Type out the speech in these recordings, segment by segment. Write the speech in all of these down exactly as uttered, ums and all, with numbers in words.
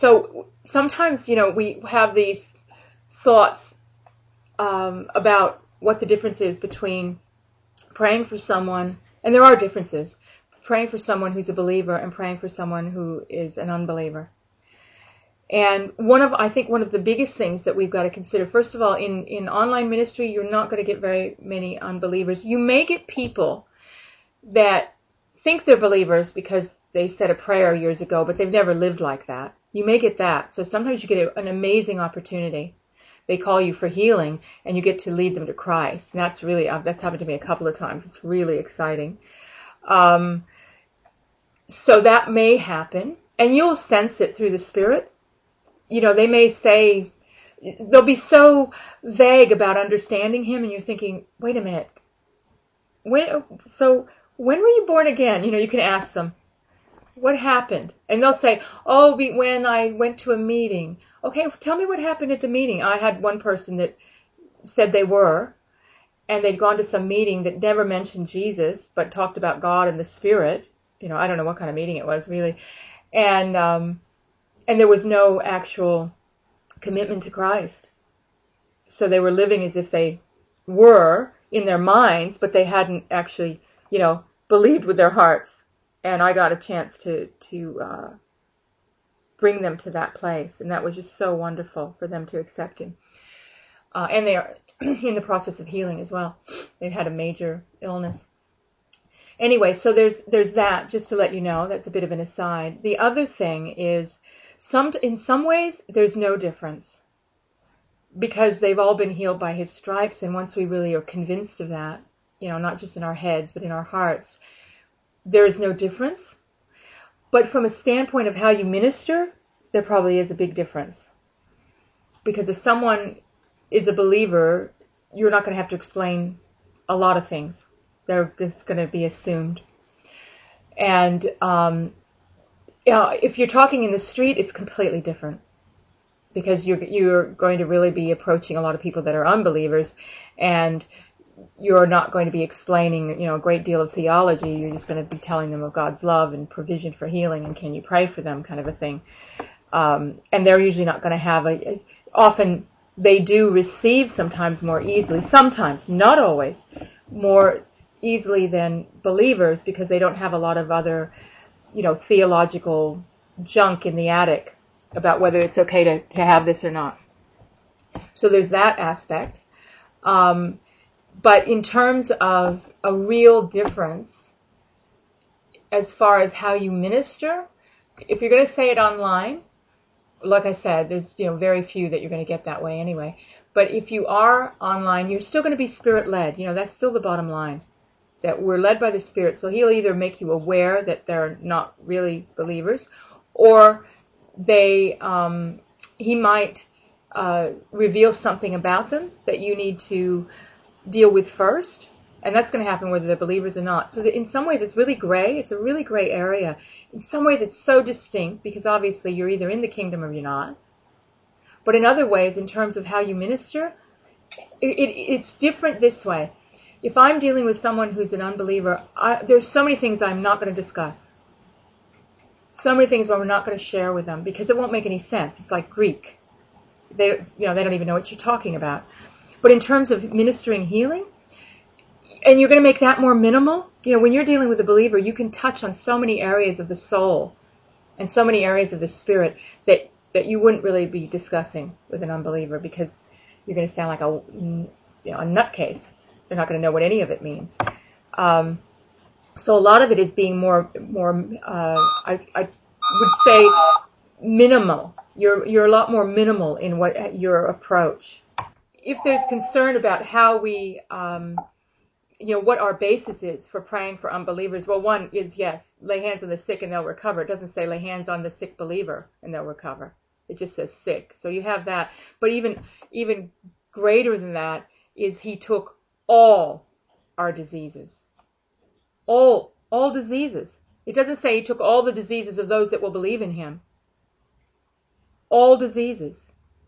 so sometimes, you know, we have these thoughts um, about what the difference is between praying for someone, and there are differences, praying for someone who's a believer and praying for someone who is an unbeliever. And one of, I think one of the biggest things that we've got to consider, first of all, in, in online ministry, you're not going to get very many unbelievers. You may get people that think they're believers because they said a prayer years ago, but they've never lived like that. You may get that. So sometimes you get a, an amazing opportunity. They call you for healing, and you get to lead them to Christ. And that's really, that's happened to me a couple of times. It's really exciting. Um, so that may happen, and you'll sense it through the Spirit. You know, they may say, they'll be so vague about understanding him, and you're thinking, wait a minute, when, so when were you born again? You know, you can ask them, what happened? And they'll say, oh, when I went to a meeting. Okay, tell me what happened at the meeting. I had one person that said they were, and they'd gone to some meeting that never mentioned Jesus, but talked about God and the Spirit. You know, I don't know what kind of meeting it was, really. And, um, And there was no actual commitment to Christ. So they were living as if they were in their minds, but they hadn't actually, you know, believed with their hearts. And I got a chance to, to uh, bring them to that place. And that was just so wonderful for them to accept him. Uh, and they are in the process of healing as well. They've had a major illness. Anyway, so there's there's that, just to let you know. That's a bit of an aside. The other thing is, Some, in some ways, there's no difference because they've all been healed by his stripes. And once we really are convinced of that, you know, not just in our heads, but in our hearts, there is no difference. But from a standpoint of how you minister, there probably is a big difference. Because if someone is a believer, you're not going to have to explain a lot of things. They're just going to be assumed. And, um, Yeah, if you're talking in the street, it's completely different because you're you're going to really be approaching a lot of people that are unbelievers, and you're not going to be explaining, you know, a great deal of theology. You're just going to be telling them of God's love and provision for healing and can you pray for them, kind of a thing. Um, and they're usually not going to have a. Often they do receive sometimes more easily, sometimes not always, more easily than believers because they don't have a lot of other, you know, theological junk in the attic about whether it's okay to, to have this or not. So there's that aspect. Um, but in terms of a real difference as far as how you minister, if you're going to say it online, like I said, there's, you know, very few that you're going to get that way anyway. But if you are online, you're still going to be Spirit-led. You know, that's still the bottom line. That we're led by the Spirit. So he'll either make you aware that they're not really believers, or they um, he might uh, reveal something about them that you need to deal with first. And that's going to happen whether they're believers or not. So that in some ways it's really gray. It's a really gray area. In some ways it's so distinct because obviously you're either in the kingdom or you're not. But in other ways, in terms of how you minister, it, it, it's different this way. If I'm dealing with someone who's an unbeliever, I, there's so many things I'm not going to discuss. So many things where we're not going to share with them because it won't make any sense. It's like Greek. They, you know, they don't even know what you're talking about. But in terms of ministering healing, and you're going to make that more minimal. You know, when you're dealing with a believer, you can touch on so many areas of the soul and so many areas of the spirit that, that you wouldn't really be discussing with an unbeliever because you're going to sound like a, you know, a nutcase. They're not going to know what any of it means. Um, so a lot of it is being more, more. Uh, I, I would say minimal. You're you're a lot more minimal in what your approach. If there's concern about how we, um, you know, what our basis is for praying for unbelievers, well, one is yes, lay hands on the sick and they'll recover. It doesn't say lay hands on the sick believer and they'll recover. It just says sick. So you have that. But even even greater than that is he took all our diseases. All, all diseases. It doesn't say he took all the diseases of those that will believe in him. All diseases.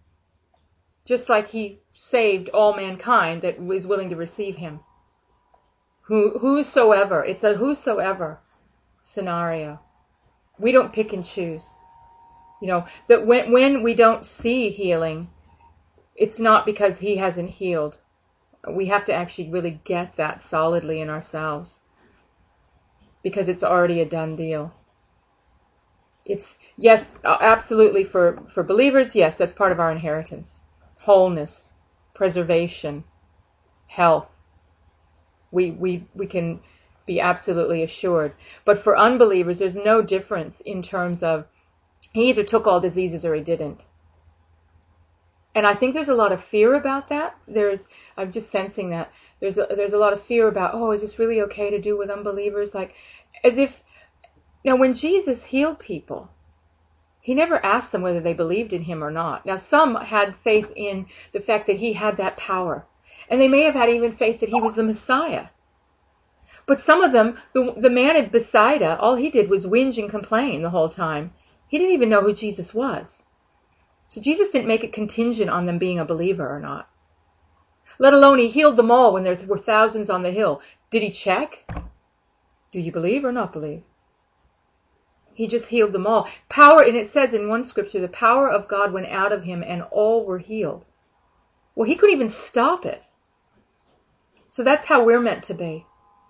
Just like he saved all mankind that was willing to receive him. Who, whosoever. It's a whosoever scenario. We don't pick and choose. You know, that when, when we don't see healing, it's not because he hasn't healed. We have to actually really get that solidly in ourselves, because it's already a done deal. It's, yes, absolutely for, for believers, yes, that's part of our inheritance. Wholeness, preservation, health. We, we, we can be absolutely assured. But for unbelievers, there's no difference in terms of he either took all diseases or he didn't. And I think there's a lot of fear about that. There's, I'm just sensing that. There's a, there's a lot of fear about, oh, is this really okay to do with unbelievers? Like, as if, now when Jesus healed people, he never asked them whether they believed in him or not. Now some had faith in the fact that he had that power. And they may have had even faith that he was the Messiah. But some of them, the, the man at Bethsaida, all he did was whinge and complain the whole time. He didn't even know who Jesus was. So Jesus didn't make it contingent on them being a believer or not. Let alone he healed them all when there were thousands on the hill. Did he check? Do you believe or not believe? He just healed them all. Power, and it says in one scripture, the power of God went out of him and all were healed. Well, he couldn't even stop it. So that's how we're meant to be.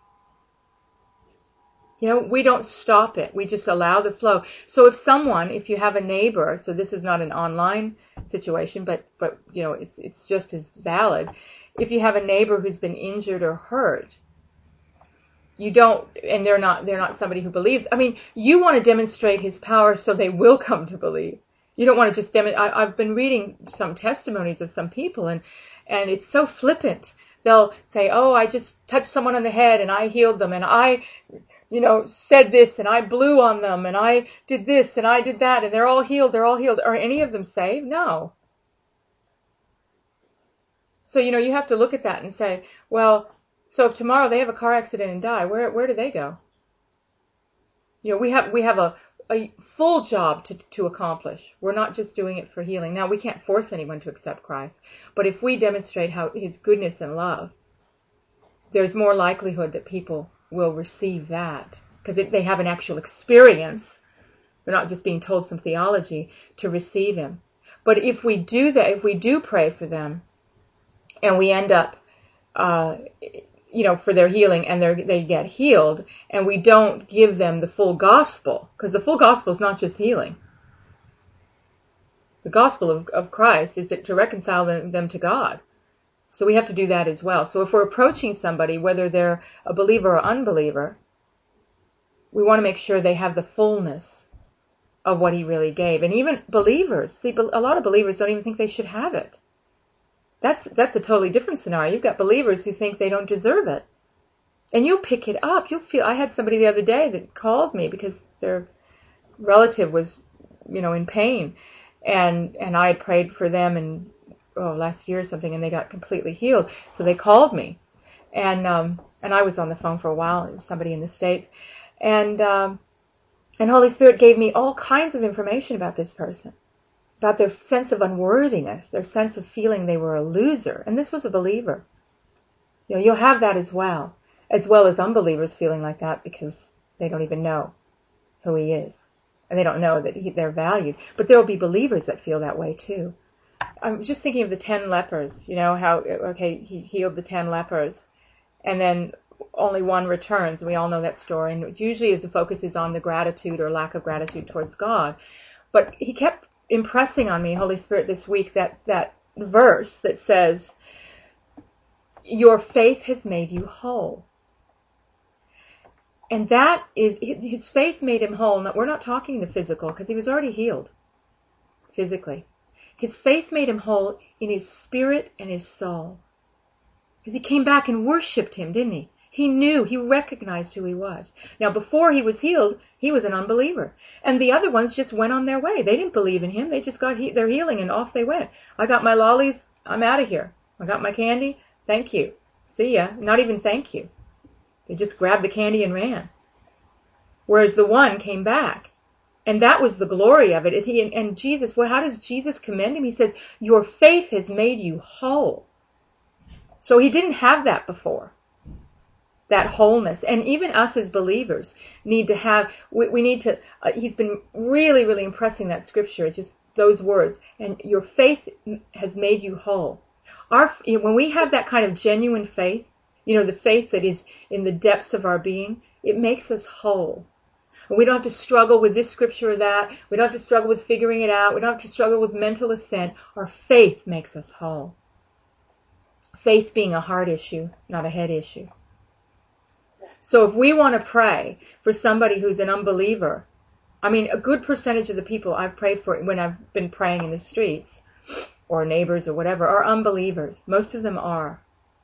You know, we don't stop it. We just allow the flow. So if someone, if you have a neighbor, so this is not an online situation, but, but, you know, it's, it's just as valid. If you have a neighbor who's been injured or hurt, you don't, and they're not, they're not somebody who believes. I mean, you want to demonstrate his power so they will come to believe. You don't want to just demonstrate. I've been reading some testimonies of some people, and, and it's so flippant. They'll say, oh, I just touched someone on the head and I healed them, and I, you know, said this and I blew on them and I did this and I did that, and they're all healed, they're all healed. Are any of them saved? No. So, you know, you have to look at that and say, well, so if tomorrow they have a car accident and die, where where do they go? You know, we have we have a, a full job to to accomplish. We're not just doing it for healing. Now, we can't force anyone to accept Christ, but if we demonstrate how his goodness and love, there's more likelihood that people will receive that, because they have an actual experience. They're not just being told some theology to receive him. But if we do that, if we do pray for them, and we end up, uh, you know, for their healing, and they they get healed, and we don't give them the full gospel, because the full gospel is not just healing. The gospel of, of Christ is that to reconcile them, them to God. So we have to do that as well. So if we're approaching somebody, whether they're a believer or unbeliever, we want to make sure they have the fullness of what he really gave. And even believers, see, a lot of believers don't even think they should have it. That's that's a totally different scenario. You've got believers who think they don't deserve it. And you'll pick it up. You'll feel, I had somebody the other day that called me because their relative was, you know, in pain. And, and I had prayed for them and, oh, last year or something, and they got completely healed. So they called me. And, um, and I was on the phone for a while. It was somebody in the States. And, um, and Holy Spirit gave me all kinds of information about this person, about their sense of unworthiness, their sense of feeling they were a loser. And this was a believer. You know, you'll have that as well, as well as unbelievers feeling like that because they don't even know who he is. And they don't know that he, they're valued. But there will be believers that feel that way too. I'm just thinking of the ten lepers, you know, how, okay, he healed the ten lepers, and then only one returns. We all know that story. And usually the focus is on the gratitude or lack of gratitude towards God. But he kept impressing on me, Holy Spirit, this week, that, that verse that says, your faith has made you whole. And that is, his faith made him whole. We're not talking the physical, because he was already healed physically. His faith made him whole in his spirit and his soul. Because he came back and worshipped him, didn't he? He knew, he recognized who he was. Now, before he was healed, he was an unbeliever. And the other ones just went on their way. They didn't believe in him. They just got he- their healing and off they went. I got my lollies. I'm out of here. I got my candy. Thank you. See ya. Not even thank you. They just grabbed the candy and ran. Whereas the one came back. And that was the glory of it. And, he, and Jesus, well, how does Jesus commend him? He says, your faith has made you whole. So he didn't have that before. that wholeness. And even us as believers need to have, we, we need to, uh, he's been really, really impressing that scripture, just those words. And your faith has made you whole. Our, you know, when we have that kind of genuine faith, you know, the faith that is in the depths of our being, it makes us whole. We don't have to struggle with this scripture or that. We don't have to struggle with figuring it out. We don't have to struggle with mental assent. Our faith makes us whole. Faith being a heart issue, not a head issue. So if we want to pray for somebody who's an unbeliever, I mean, a good percentage of the people I've prayed for when I've been praying in the streets, or neighbors or whatever, are unbelievers. Most of them are.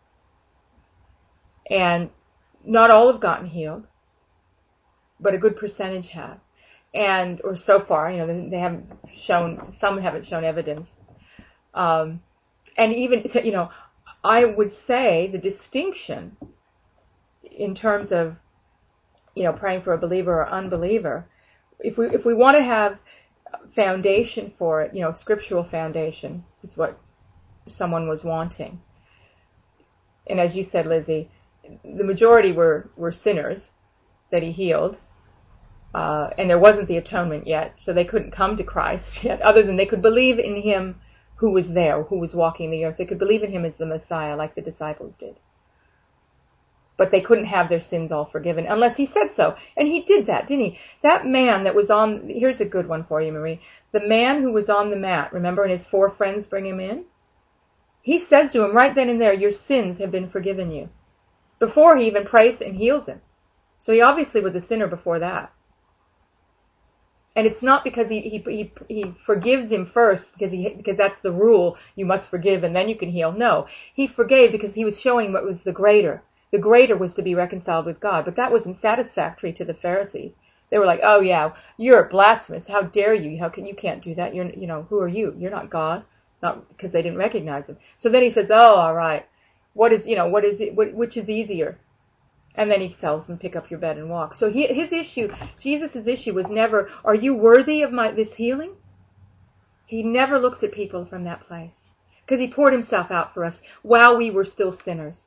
And not all have gotten healed, but a good percentage have. And, or so far, you know, they haven't shown, some haven't shown evidence. Um, and even, you know, I would say the distinction in terms of, you know, praying for a believer or unbeliever, if we, if we want to have foundation for it, you know, scriptural foundation is what someone was wanting. And as you said, Lizzie, the majority were, were sinners that he healed. Uh, and there wasn't the atonement yet, so they couldn't come to Christ yet, other than they could believe in him who was there, who was walking the earth. They could believe in him as the Messiah, like the disciples did. But they couldn't have their sins all forgiven unless he said so. And he did that, didn't he? That man that was on, here's a good one for you, Marie. The man who was on the mat, remember, and his four friends bring him in? He says to him right then and there, your sins have been forgiven you. Before he even prays and heals him. So he obviously was a sinner before that. And it's not because he, he, he, he forgives him first, because he, because that's the rule, you must forgive and then you can heal. No, he forgave because he was showing what was the greater. The greater was to be reconciled with God, but that wasn't satisfactory to the Pharisees. They were like, oh yeah, you're blasphemous. How dare you? How can, you can't do that. You're, you know, who are you? You're not God. Not because they didn't recognize him. So then he says, oh, all right. What is, you know, what is it, what, which is easier? And then he tells them, pick up your bed and walk. So he, his issue, Jesus' issue was never, are you worthy of my, this healing? He never looks at people from that place. Because he poured himself out for us while we were still sinners.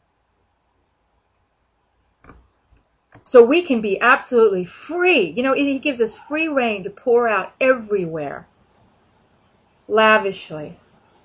So we can be absolutely free. You know, he gives us free rein to pour out everywhere. Lavishly.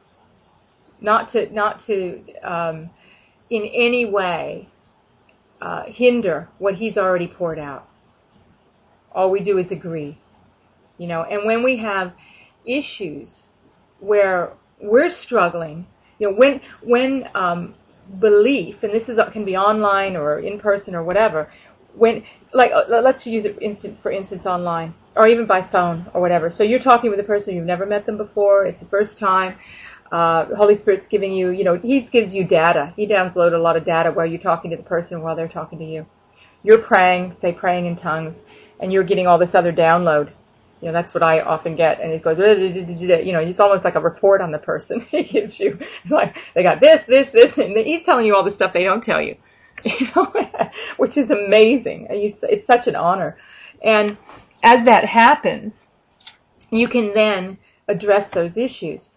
Not to, not to, um, in any way, uh, hinder what he's already poured out. All we do is agree. You know, and when we have issues where we're struggling, you know, when, when, um, belief, and this is, can be online or in person or whatever, when, like, let's use it for instance, for instance online, or even by phone or whatever. So you're talking with a person, you've never met them before, it's the first time, uh, the Holy Spirit's giving you, you know, he gives you data. He downloads a lot of data where you're talking to the person while they're talking to you. You're praying, say praying in tongues, and you're getting all this other download. You know, that's what I often get, and it goes, you know, it's almost like a report on the person. He gives you, it's like, they got this, this, this, and he's telling you all the stuff they don't tell you. You know, which is amazing. It's such an honor. And as that happens, you can then address those issues.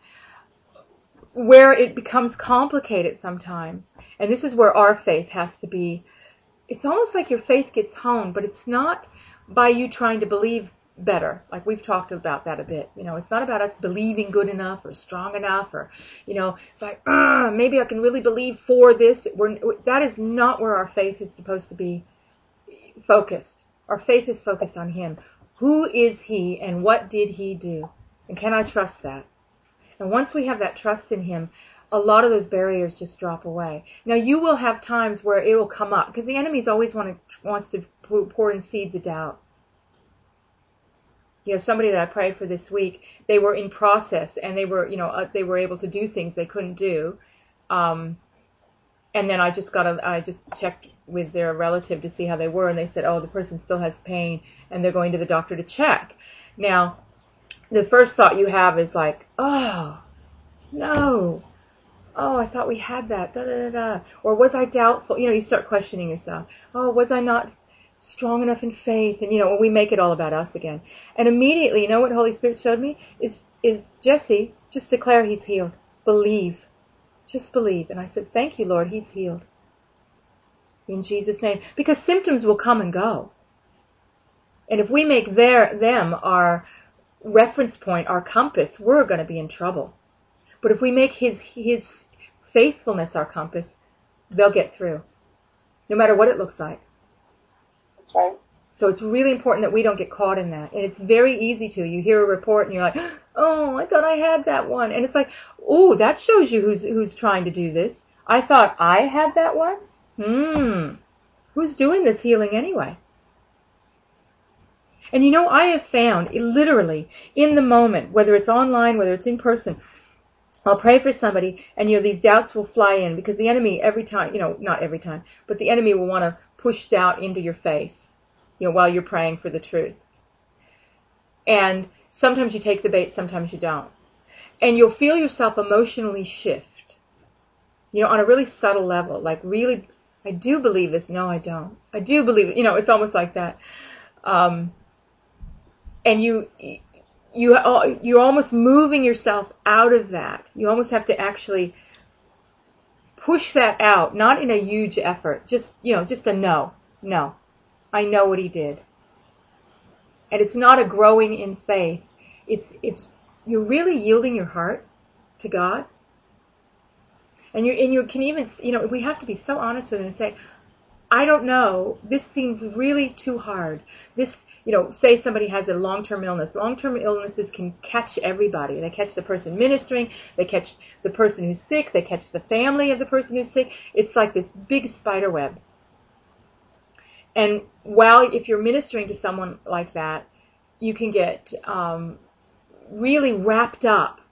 Where it becomes complicated sometimes, and this is where our faith has to be, it's almost like your faith gets honed, but it's not by you trying to believe better. Like we've talked about that a bit. You know, it's not about us believing good enough or strong enough or, you know, it's like, ah, maybe I can really believe for this. We're, that is not where our faith is supposed to be focused. Our faith is focused on him. Who is he and what did he do? And can I trust that? And once we have that trust in him, a lot of those barriers just drop away. Now you will have times where it will come up because the enemy's always want to, wants to pour in seeds of doubt. You know, somebody that I prayed for this week, they were in process and they were, you know, uh, they were able to do things they couldn't do. Um, and then I just got a, I just checked with their relative to see how they were, and they said, oh, the person still has pain and they're going to the doctor to check. Now, the first thought you have is like, oh, no. Oh, I thought we had that. Da, da, da, da. Or was I doubtful? You know, you start questioning yourself. Oh, was I not strong enough in faith? And, you know, we make it all about us again. And immediately, you know what Holy Spirit showed me? Is, is Jesse, just declare he's healed. Believe. Just believe. And I said, thank you, Lord, he's healed. in Jesus' name. Because symptoms will come and go. And if we make their them our reference point, our compass, we're going to be in trouble. But if we make his his faithfulness our compass, they'll get through, no matter what it looks like. That's right. So it's really important that we don't get caught in that. And it's very easy to. You hear a report and you're like, oh, I thought I had that one. And it's like, oh, that shows you who's who's trying to do this. I thought I had that one? Hmm. Who's doing this healing anyway? And you know, I have found, literally, in the moment, whether it's online, whether it's in person, I'll pray for somebody, and, you know, these doubts will fly in, because the enemy every time, you know, not every time, but the enemy will want to push doubt into your face, you know, while you're praying for the truth. And sometimes you take the bait, sometimes you don't. And you'll feel yourself emotionally shift, you know, on a really subtle level, like really, I do believe this, no, I don't. I do believe it, you know, it's almost like that. Um, and you... You, you're almost moving yourself out of that. You almost have to actually push that out, not in a huge effort, just, you know, just a no. No. I know what he did. And it's not a growing in faith. It's, it's, you're really yielding your heart to God. And you, and you can even, you know, we have to be so honest with him and say, I don't know, this seems really too hard. This, you know, say somebody has a long-term illness. Long-term illnesses can catch everybody. They catch the person ministering, they catch the person who's sick, they catch the family of the person who's sick. It's like this big spider web. And while, if you're ministering to someone like that, you can get um, really wrapped up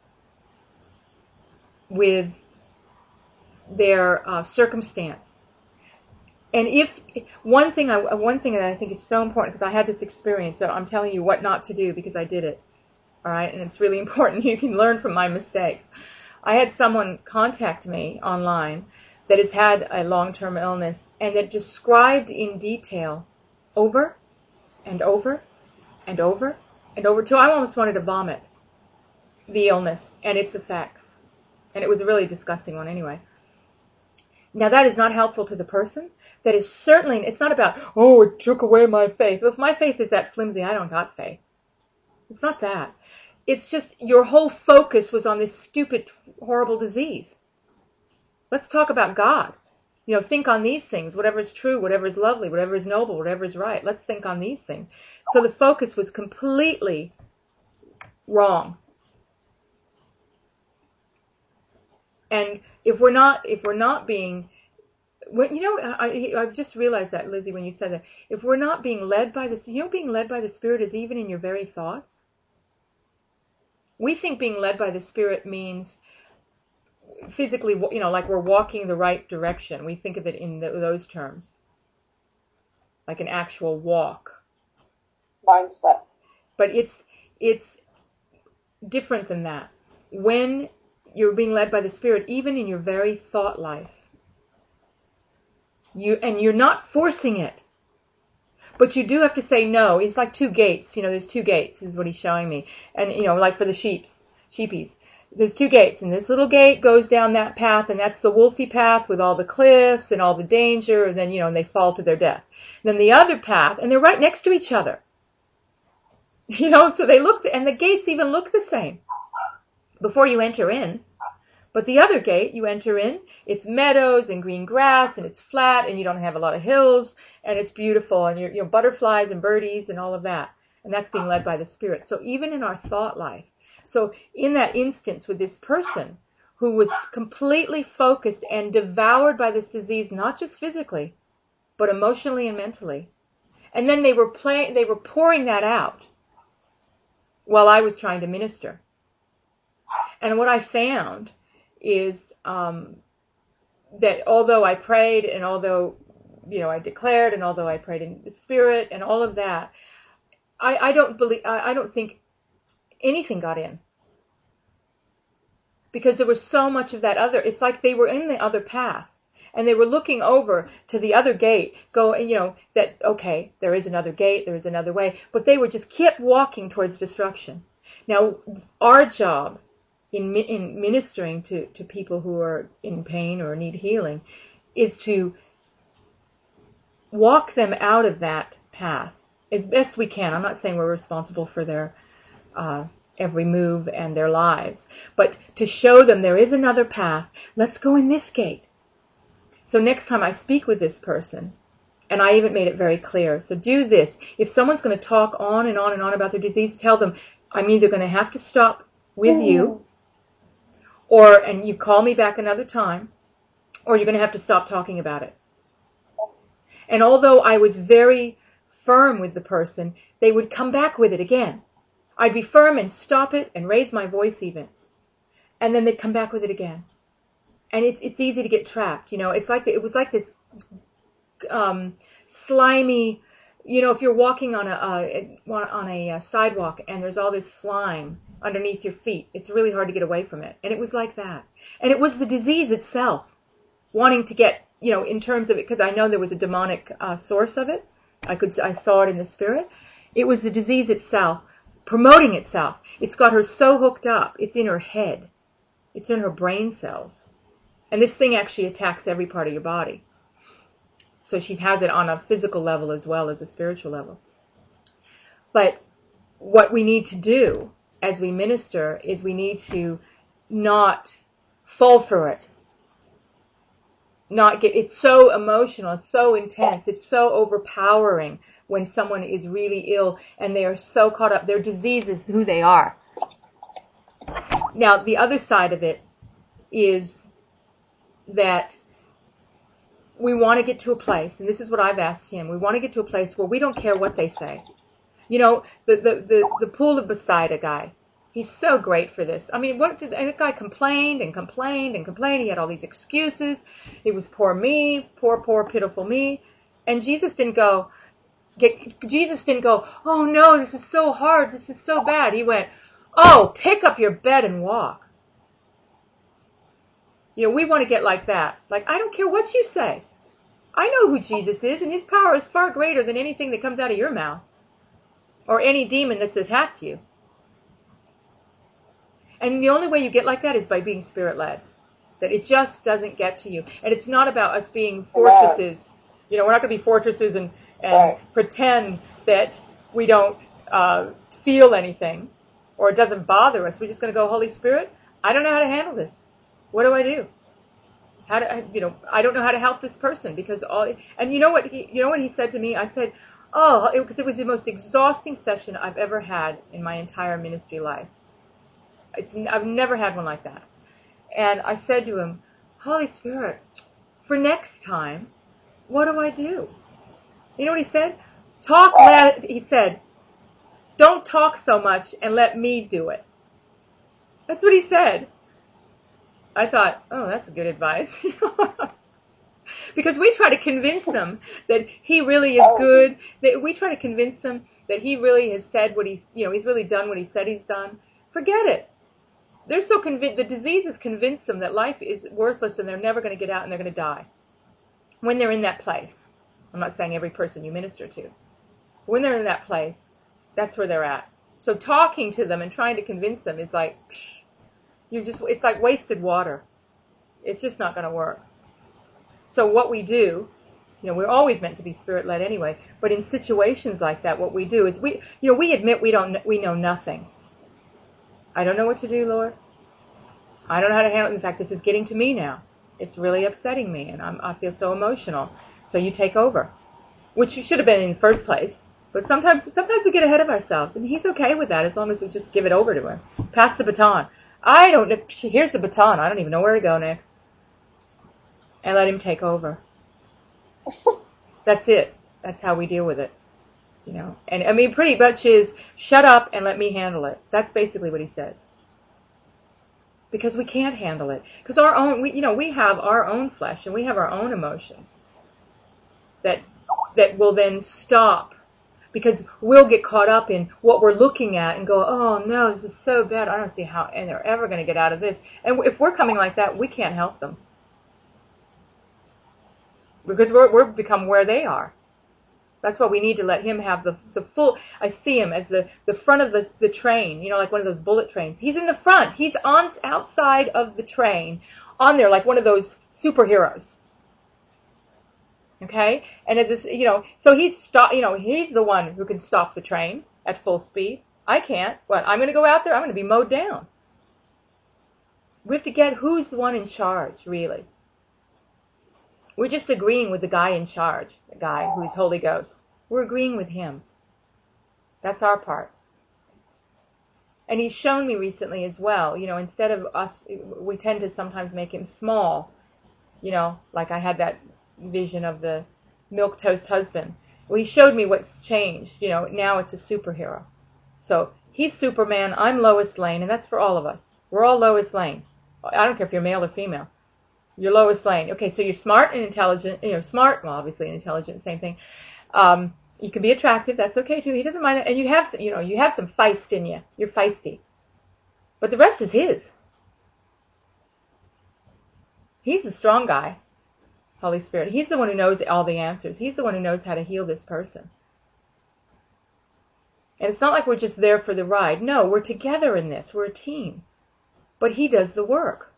with their uh, circumstance. And if one thing, I, one thing that I think is so important, because I had this experience, so I'm telling you what not to do because I did it. All right, and it's really important. You can learn from my mistakes. I had someone contact me online that has had a long-term illness and that described in detail, over and over and over and over, till I almost wanted to vomit the illness and its effects. And it was a really disgusting one anyway. Now that is not helpful to the person. That is certainly, it's not about, oh, it took away my faith. Well, if my faith is that flimsy, I don't got faith. It's not that. It's just your whole focus was on this stupid, horrible disease. Let's talk about God. You know, think on these things, whatever is true, whatever is lovely, whatever is noble, whatever is right. Let's think on these things. So the focus was completely wrong. And if we're not, if we're not being, when, you know, I, I've just realized that, Lizzie, when you said that, if we're not being led by this, you know, being led by the Spirit is even in your very thoughts. We think being led by the Spirit means physically, you know, like we're walking the right direction. We think of it in the, those terms, like an actual walk. Mindset. But it's it's different than that. When you're being led by the Spirit, even in your very thought life, you and you're not forcing it, but you do have to say no. It's like two gates. You know, there's two gates, is what he's showing me. And, you know, like for the sheeps, sheepies, there's two gates, and this little gate goes down that path, and that's the wolfy path with all the cliffs and all the danger, and then, you know, and they fall to their death. And then the other path, and they're right next to each other. You know, so they look, and the gates even look the same before you enter in. But the other gate, you enter in, it's meadows and green grass, and it's flat, and you don't have a lot of hills, and it's beautiful, and you're, you know, butterflies and birdies and all of that. And that's being led by the Spirit. So even in our thought life, so in that instance with this person who was completely focused and devoured by this disease, not just physically, but emotionally and mentally. And then they were playing, they were pouring that out while I was trying to minister. And what I found is um, that although I prayed, and although, you know, I declared, and although I prayed in the Spirit and all of that, I, I don't believe, I, I don't think anything got in, because there was so much of that other. It's like they were in the other path, and they were looking over to the other gate, go, you know, that okay, there is another gate, there is another way, but they were just kept walking towards destruction. Now, our job in in ministering to to people who are in pain or need healing is to walk them out of that path as best we can. I'm not saying we're responsible for their uh, every move and their lives, but to show them there is another path. Let's go in this gate. So next time I speak with this person, and I even made it very clear, so do this. If someone's going to talk on and on and on about their disease, tell them, I'm either going to have to stop with you, or, and you call me back another time, or you're going to have to stop talking about it. And although I was very firm with the person, they would come back with it again. I'd be firm and stop it and raise my voice even. And then they'd come back with it again. And it's it's easy to get trapped, you know. It's like the, it was like this um, slimy, you know, if you're walking on a uh, on a uh, sidewalk and there's all this slime underneath your feet, it's really hard to get away from it. And it was like that. And it was the disease itself, wanting to get, you know, in terms of it, because I know there was a demonic uh, source of it. I could I saw it in the spirit. It was the disease itself promoting itself. It's got her so hooked up. It's in her head. It's in her brain cells. And this thing actually attacks every part of your body. So she has it on a physical level as well as a spiritual level. But what we need to do as we minister is we need to not fall for it. Not get, it's so emotional, it's so intense, it's so overpowering when someone is really ill and they are so caught up. Their disease is who they are. Now, the other side of it is that we want to get to a place, and this is what I've asked him, we want to get to a place where we don't care what they say. You know, the, the, the, the Pool of Bethesda guy, he's so great for this. I mean, what did, that guy complained and complained and complained. He had all these excuses. It was poor me, poor, poor, pitiful me. And Jesus didn't go, get, Jesus didn't go, oh no, this is so hard, this is so bad. He went, oh, pick up your bed and walk. You know, we want to get like that. Like, I don't care what you say. I know who Jesus is, and his power is far greater than anything that comes out of your mouth or any demon that's attacked you. And the only way you get like that is by being spirit-led. That it just doesn't get to you. And it's not about us being fortresses. You know, we're not going to be fortresses and, and right. pretend that we don't uh, feel anything or it doesn't bother us. We're just going to go, Holy Spirit, I don't know how to handle this. What do I do? How do I, you know, I don't know how to help this person because all, and you know what he, you know what he said to me? I said, oh, because it, it was the most exhausting session I've ever had in my entire ministry life. It's, I've never had one like that. And I said to him, Holy Spirit, for next time, what do I do? You know what he said? Talk, let, he said, don't talk so much and let me do it. That's what he said. I thought, oh, that's good advice. Because we try to convince them that he really is good. That we try to convince them that he really has said what he's, you know, he's really done what he said he's done. Forget it. They're so convinced, the disease has convinced them that life is worthless and they're never going to get out and they're going to die. When they're in that place. I'm not saying every person you minister to. When they're in that place, that's where they're at. So talking to them and trying to convince them is like, psh, you're just, it's like wasted water. It's just not going to work. So what we do, you know, we're always meant to be spirit-led anyway, but in situations like that, what we do is we, you know, we admit we don't, we know nothing. I don't know what to do, Lord. I don't know how to handle it. In fact, this is getting to me now. It's really upsetting me, and I'm, I feel so emotional. So you take over, which you should have been in the first place. But sometimes, sometimes we get ahead of ourselves, and he's okay with that as long as we just give it over to him. Pass the baton. I don't know. Here's the baton. I don't even know where to go next. And let him take over. That's it. That's how we deal with it. You know, and I mean, pretty much is shut up and let me handle it. That's basically what he says. Because we can't handle it. Because our own, we, you know, we have our own flesh and we have our own emotions that that will then stop. Because we'll get caught up in what we're looking at and go, oh no, this is so bad. I don't see how and they're ever going to get out of this. And if we're coming like that, we can't help them. Because we're we're become where they are. That's why we need to let him have the the full. I see him as the, the front of the, the train, you know, like one of those bullet trains. He's in the front. He's on outside of the train, on there like one of those superheroes. Okay? And as a, you know, so he's stop, you know, he's the one who can stop the train at full speed. I can't. What? I'm going to go out there, I'm going to be mowed down. We have to get who's the one in charge, really. We're just agreeing with the guy in charge, the guy who's Holy Ghost. We're agreeing with him. That's our part. And he's shown me recently as well, you know, instead of us, we tend to sometimes make him small, you know, like I had that vision of the milquetoast husband. Well, he showed me what's changed, you know, now it's a superhero. So he's Superman, I'm Lois Lane, and that's for all of us. We're all Lois Lane. I don't care if you're male or female. You're Lois Lane. Okay, so you're smart and intelligent, you know, smart, well, obviously and intelligent, same thing. Um, You can be attractive. That's okay too. He doesn't mind it. And you have, some, you know, you have some feist in you. You're feisty. But the rest is his. He's the strong guy, Holy Spirit. He's the one who knows all the answers. He's the one who knows how to heal this person. And it's not like we're just there for the ride. No, we're together in this. We're a team. But he does the work.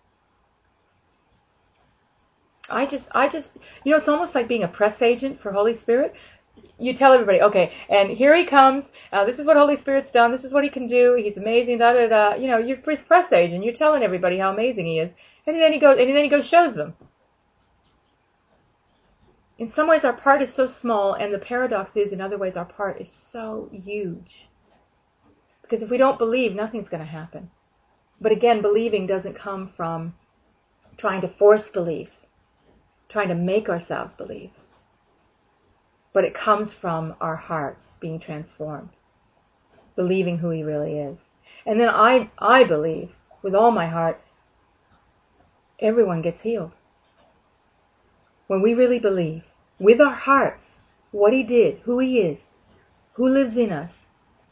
I just, I just, you know, it's almost like being a press agent for Holy Spirit. You tell everybody, okay, and here he comes. Uh, this is what Holy Spirit's done. This is what he can do. He's amazing. Da da da. You know, you're his press agent. You're telling everybody how amazing he is, and then he goes, and then he goes shows them. In some ways, our part is so small, and the paradox is, in other ways, our part is so huge. Because if we don't believe, nothing's going to happen. But again, believing doesn't come from trying to force belief, trying to make ourselves believe. But it comes from our hearts being transformed, believing who he really is. And then I, I believe, with all my heart, everyone gets healed. When we really believe, with our hearts, what he did, who he is, who lives in us,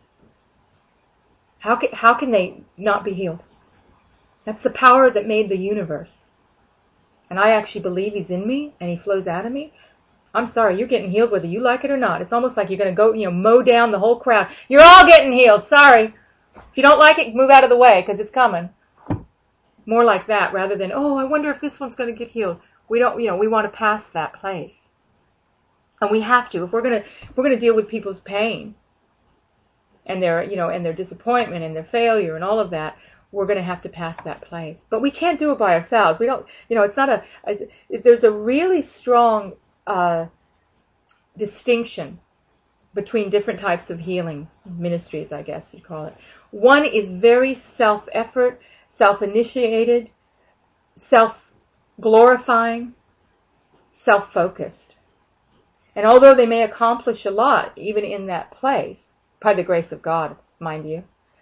how can, how can they not be healed? That's the power that made the universe. And I actually believe he's in me and he flows out of me. I'm sorry, you're getting healed whether you like it or not. It's almost like you're going to go, you know, mow down the whole crowd. You're all getting healed. Sorry. If you don't like it, move out of the way because it's coming. More like that rather than, oh, I wonder if this one's going to get healed. We don't, you know, we want to pass that place. And we have to. If we're going to, if we're going to deal with people's pain and their, you know, and their disappointment and their failure and all of that, we're going to have to pass that place. But we can't do it by ourselves. We don't, you know, it's not a, a there's a really strong Uh, distinction between different types of healing ministries, I guess you'd call it. One is very self-effort, self-initiated, self-glorifying, self-focused. And although they may accomplish a lot, even in that place, by the grace of God, mind you,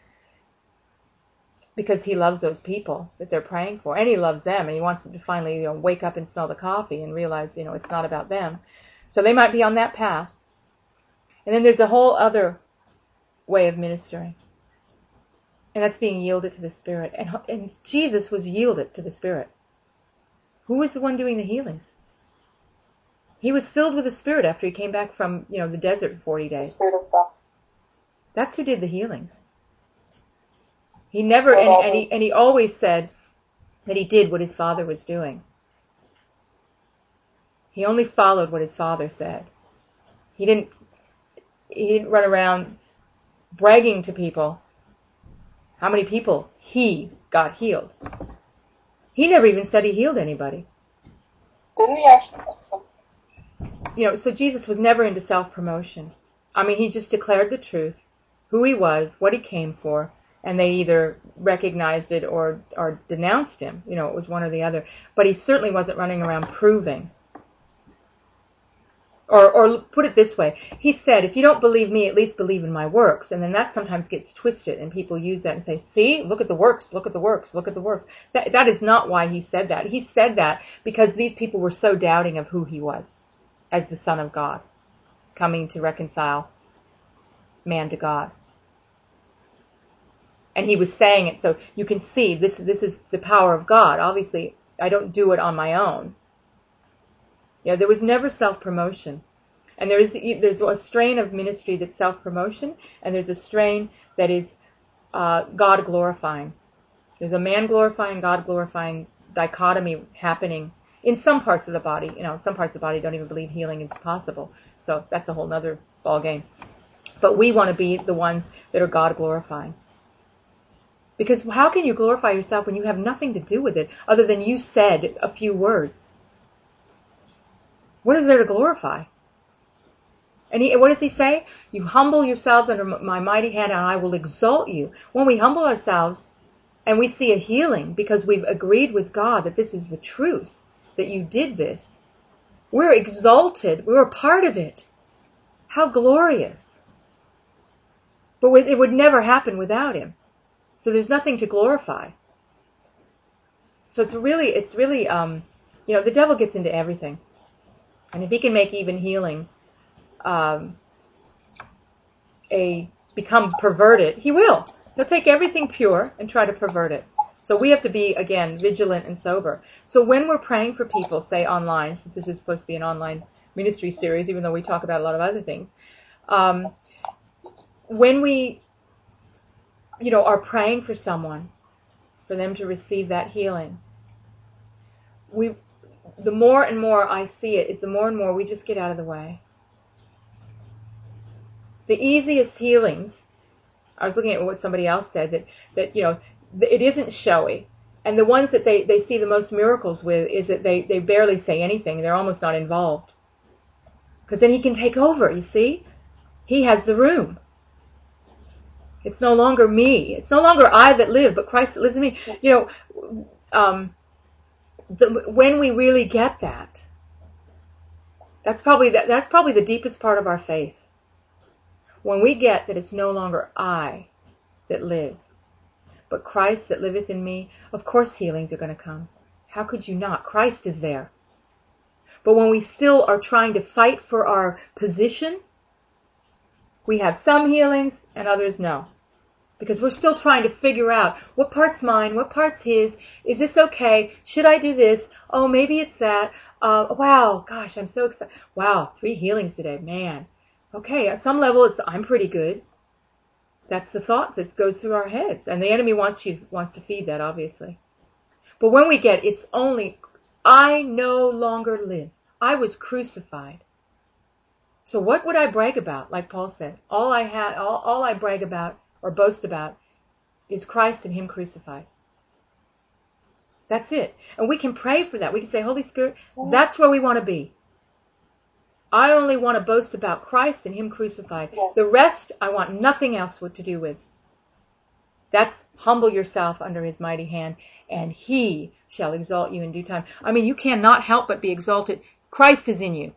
because he loves those people that they're praying for, and he loves them, and he wants them to finally, you know, wake up and smell the coffee and realize, you know, it's not about them. So they might be on that path. And then there's a whole other way of ministering, and that's being yielded to the Spirit. And, and Jesus was yielded to the Spirit. Who was the one doing the healings? He was filled with the Spirit after he came back from, you know, the desert for forty days. The Spirit of God. That's who did the healings. He never, and, and he and he always said that he did what his Father was doing. He only followed what his Father said. He didn't, he didn't run around bragging to people how many people he got healed. He never even said he healed anybody. Didn't he actually say something? You know, so Jesus was never into self-promotion. I mean, he just declared the truth, who he was, what he came for, and they either recognized it or, or denounced him. You know, it was one or the other. But he certainly wasn't running around proving. Or, or put it this way, he said, if you don't believe me, at least believe in my works. And then that sometimes gets twisted, and people use that and say, see, look at the works, look at the works, look at the works. That, that is not why he said that. He said that because these people were so doubting of who he was as the Son of God, coming to reconcile man to God. And he was saying it so you can see this, this is the power of God. Obviously, I don't do it on my own. You know, there was never self-promotion. And there is, there's a strain of ministry that's self-promotion, and there's a strain that is uh, God-glorifying. There's a man-glorifying, God-glorifying dichotomy happening in some parts of the body. You know, some parts of the body don't even believe healing is possible. So that's a whole nother ball game. But we want to be the ones that are God glorifying. Because how can you glorify yourself when you have nothing to do with it other than you said a few words? What is there to glorify? And he, what does he say? You humble yourselves under my mighty hand and I will exalt you. When we humble ourselves and we see a healing because we've agreed with God that this is the truth, that you did this, we're exalted. We're a part of it. How glorious. But it would never happen without him. So there's nothing to glorify. So it's really, it's really, um, you know, the devil gets into everything. And if he can make even healing um, a become perverted, he will. He'll take everything pure and try to pervert it. So we have to be, again, vigilant and sober. So when we're praying for people, say online, since this is supposed to be an online ministry series, even though we talk about a lot of other things, um, when we, you know, are praying for someone, for them to receive that healing, we, the more and more I see it is the more and more we just get out of the way. The easiest healings, I was looking at what somebody else said, that, that you know, it isn't showy. And the ones that they, they see the most miracles with is that they, they barely say anything. They're almost not involved. Because then he can take over, you see? He has the room. It's no longer me. It's no longer I that live, but Christ that lives in me. You know, um, the, when we really get that, that's probably the, that's probably the deepest part of our faith. When we get that it's no longer I that live, but Christ that liveth in me, of course healings are going to come. How could you not? Christ is there. But when we still are trying to fight for our position, we have some healings and others no. Because we're still trying to figure out what part's mine, what part's his, is this okay, should I do this, oh maybe it's that, uh, wow, gosh, I'm so excited, wow, three healings today, man. Okay, at some level it's, I'm pretty good. That's the thought that goes through our heads. And the enemy wants you, wants to feed that, obviously. But when we get, it's only, I no longer live. I was crucified. So what would I brag about? Like Paul said, all I have, all, all I brag about or boast about is Christ and him crucified. That's it. And we can pray for that. We can say, Holy Spirit, that's where we want to be. I only want to boast about Christ and him crucified. Yes. The rest, I want nothing else to do with. That's humble yourself under his mighty hand, and he shall exalt you in due time. I mean, you cannot help but be exalted. Christ is in you.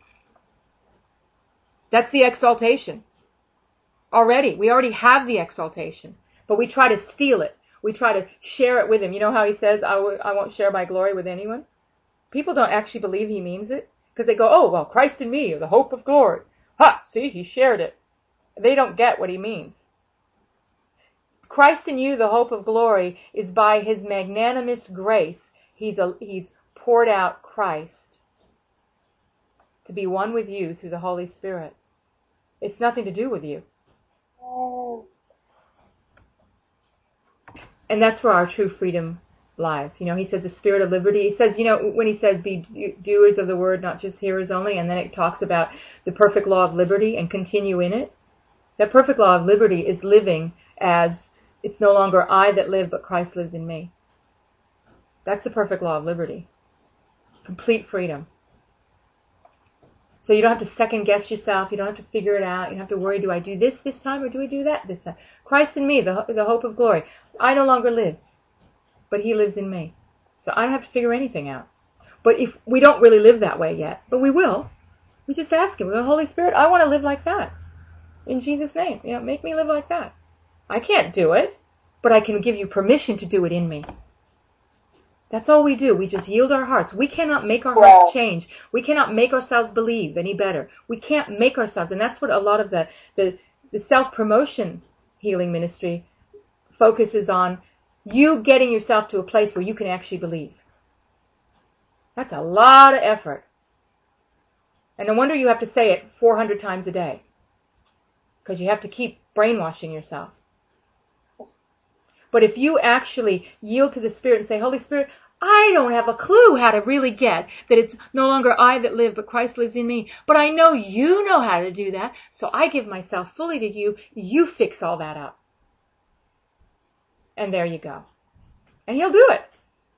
That's the exaltation. Already. We already have the exaltation. But we try to steal it. We try to share it with him. You know how he says, I, w- I won't share my glory with anyone? People don't actually believe he means it. Because they go, oh, well, Christ in me, the hope of glory. Ha, see, he shared it. They don't get what he means. Christ in you, the hope of glory, is by his magnanimous grace. He's, a, he's poured out Christ to be one with you through the Holy Spirit. It's nothing to do with you. And that's where our true freedom lies. You know, he says the spirit of liberty. He says, you know, when he says be doers of the word, not just hearers only, and then it talks about the perfect law of liberty and continue in it. That perfect law of liberty is living as it's no longer I that live, but Christ lives in me. That's the perfect law of liberty. Complete freedom. So you don't have to second guess yourself. You don't have to figure it out. You don't have to worry, do I do this this time or do I do that this time? Christ in me, the, the hope of glory. I no longer live, but he lives in me. So I don't have to figure anything out. But if we don't really live that way yet, but we will, we just ask him, we go, Holy Spirit, I want to live like that. In Jesus' name, you know, make me live like that. I can't do it, but I can give you permission to do it in me. That's all we do. We just yield our hearts. We cannot make our hearts Wow. change. We cannot make ourselves believe any better. We can't make ourselves. And that's what a lot of the, the, the self-promotion healing ministry focuses on. You getting yourself to a place where you can actually believe. That's a lot of effort. And no wonder you have to say it four hundred times a day. Because you have to keep brainwashing yourself. But if you actually yield to the Spirit and say, Holy Spirit, I don't have a clue how to really get that it's no longer I that live, but Christ lives in me. But I know you know how to do that, so I give myself fully to you. You fix all that up. And there you go. And he'll do it.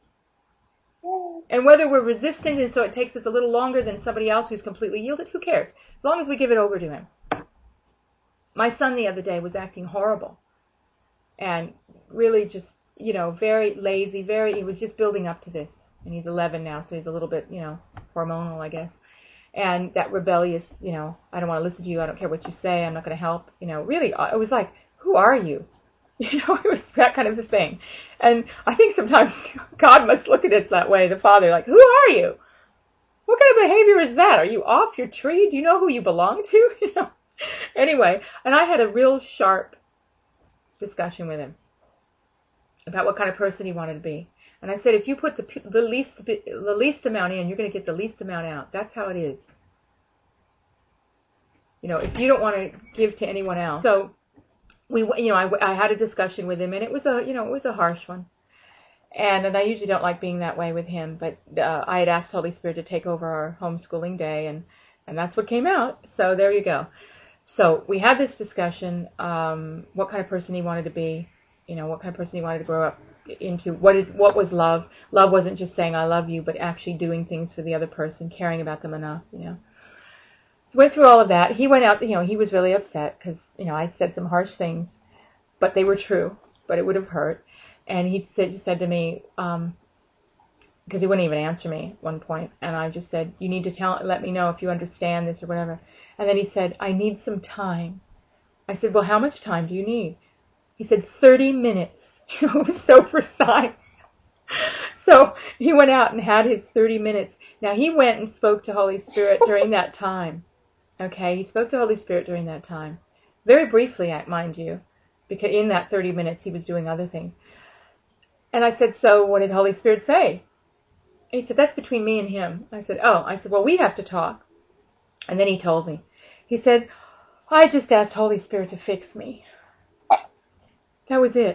And whether we're resistant and so it takes us a little longer than somebody else who's completely yielded, who cares? As long as we give it over to him. My son the other day was acting horrible. And really just, you know, very lazy, very, he was just building up to this. And he's eleven now, so he's a little bit, you know, hormonal, I guess. And that rebellious, you know, I don't want to listen to you, I don't care what you say, I'm not going to help. You know, really, it was like, who are you? You know, it was that kind of a thing. And I think sometimes God must look at us that way, the Father, like, who are you? What kind of behavior is that? Are you off your tree? Do you know who you belong to? You know. Anyway, and I had a real sharp discussion with him about what kind of person he wanted to be. And I said, if you put the, the least the least amount in, you're going to get the least amount out. That's how it is. You know, if you don't want to give to anyone else. So, we, you know, I, I had a discussion with him, and it was a, you know, it was a harsh one. And, and I usually don't like being that way with him, but uh, I had asked Holy Spirit to take over our homeschooling day, and, and that's what came out. So there you go. So we had this discussion, um, what kind of person he wanted to be, you know, what kind of person he wanted to grow up into, what it, what was love. Love wasn't just saying I love you, but actually doing things for the other person, caring about them enough, you know. So went through all of that. He went out, you know, he was really upset because, you know, I said some harsh things, but they were true, but it would have hurt. And he said, just said to me, um, because he wouldn't even answer me at one point, and I just said, you need to tell, let me know if you understand this or whatever. And then he said, I need some time. I said, well, how much time do you need? He said, thirty minutes. You know, it was so precise. So he went out and had his thirty minutes. Now, he went and spoke to Holy Spirit during that time. Okay, he spoke to Holy Spirit during that time. Very briefly, mind you, because in that thirty minutes, he was doing other things. And I said, so what did Holy Spirit say? And he said, that's between me and him. I said, oh. I said, well, we have to talk. And then he told me. He said, I just asked Holy Spirit to fix me. That was it.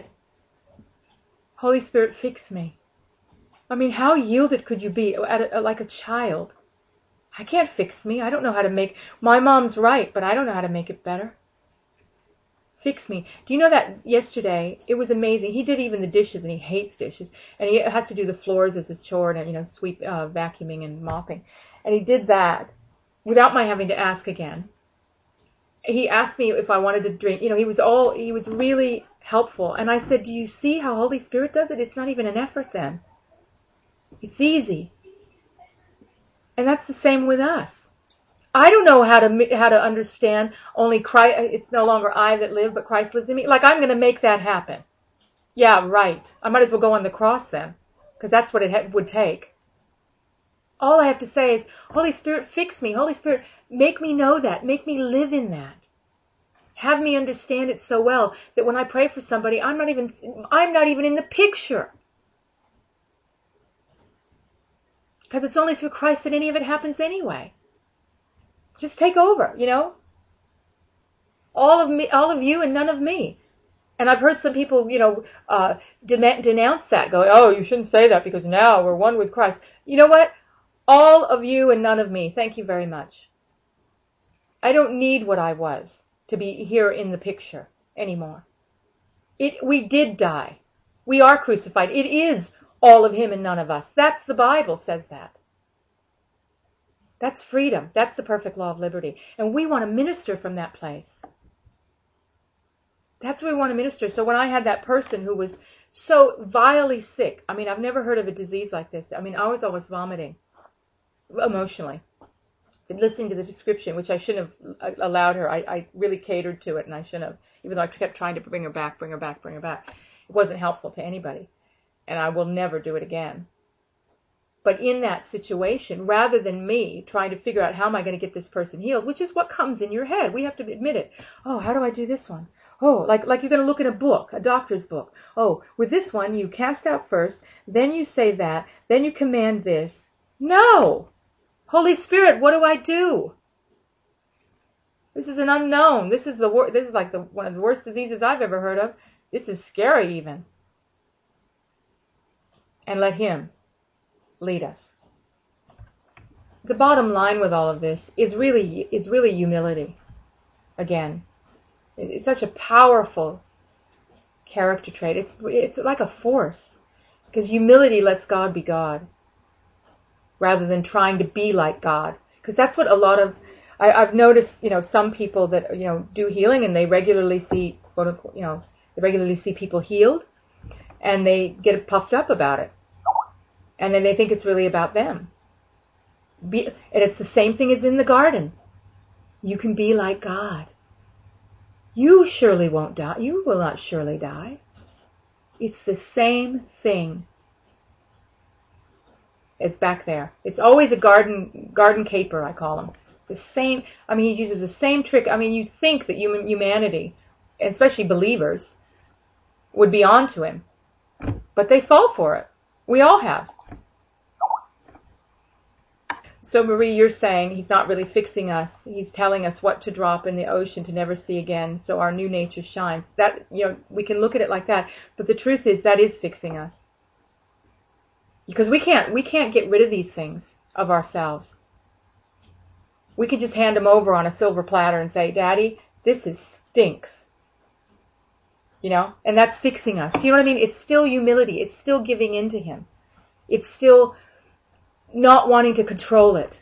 Holy Spirit, fix me. I mean, how yielded could you be at a, like a child? I can't fix me. I don't know how to make... My mom's right, but I don't know how to make it better. Fix me. Do you know that yesterday, it was amazing. He did even the dishes, and he hates dishes. And he has to do the floors as a chore, and, you know, sweep, uh, vacuuming and mopping. And he did that without my having to ask again. He asked me if I wanted to drink. You know, he was all, he was really helpful. And I said, do you see how Holy Spirit does it? It's not even an effort then. It's easy. And that's the same with us. I don't know how to how to understand only Christ. It's no longer I that live, but Christ lives in me. Like, I'm going to make that happen. Yeah, right. I might as well go on the cross then, because that's what it ha- would take. All I have to say is, Holy Spirit, fix me. Holy Spirit, make me know that. Make me live in that. Have me understand it so well that when I pray for somebody, I'm not even I'm not even in the picture. Because it's only through Christ that any of it happens anyway. Just take over, you know. All of me, all of you, and none of me. And I've heard some people, you know, uh, de- denounce that, go, oh, you shouldn't say that because now we're one with Christ. You know what? All of you and none of me. Thank you very much. I don't need what I was to be here in the picture anymore. It, we did die. We are crucified. It is all of him and none of us. That's the Bible says that. That's freedom. That's the perfect law of liberty. And we want to minister from that place. That's where we want to minister. So when I had that person who was so vilely sick, I mean, I've never heard of a disease like this. I mean, I was always vomiting emotionally. Listening to the description, which I shouldn't have allowed her. I, I really catered to it, and I shouldn't have, even though I kept trying to bring her back, bring her back, bring her back. It wasn't helpful to anybody. And I will never do it again. But in that situation, rather than me trying to figure out how am I going to get this person healed, which is what comes in your head. We have to admit it. Oh, how do I do this one? Oh, like, like you're going to look at a book, a doctor's book. Oh, with this one, you cast out first, then you say that, then you command this. No! Holy Spirit, what do I do? This is an unknown. This is the wor- This is like the one of the worst diseases I've ever heard of. This is scary even. And let him lead us. The bottom line with all of this is really is really humility. Again, it's such a powerful character trait. It's it's like a force, because humility lets God be God, rather than trying to be like God. Because that's what a lot of I, I've noticed. You know, some people that you know do healing, and they regularly see, quote unquote, you know, they regularly see people healed, and they get puffed up about it, and then they think it's really about them. Be, and it's the same thing as in the garden. You can be like God. You surely won't die. You will not surely die. It's the same thing as back there. It's always a garden garden caper, I call them. It's the same. I mean, he uses the same trick. I mean, you'd think that human, humanity, especially believers, would be onto him, but they fall for it. We all have. So Marie, you're saying he's not really fixing us. He's telling us what to drop in the ocean to never see again, so our new nature shines. That, you know, we can look at it like that, but the truth is that is fixing us. Because we can't we can't get rid of these things of ourselves. We could just hand them over on a silver platter and say, "Daddy, this is stinks." You know, and that's fixing us. Do you know what I mean? It's still humility. It's still giving in to him. It's still not wanting to control it.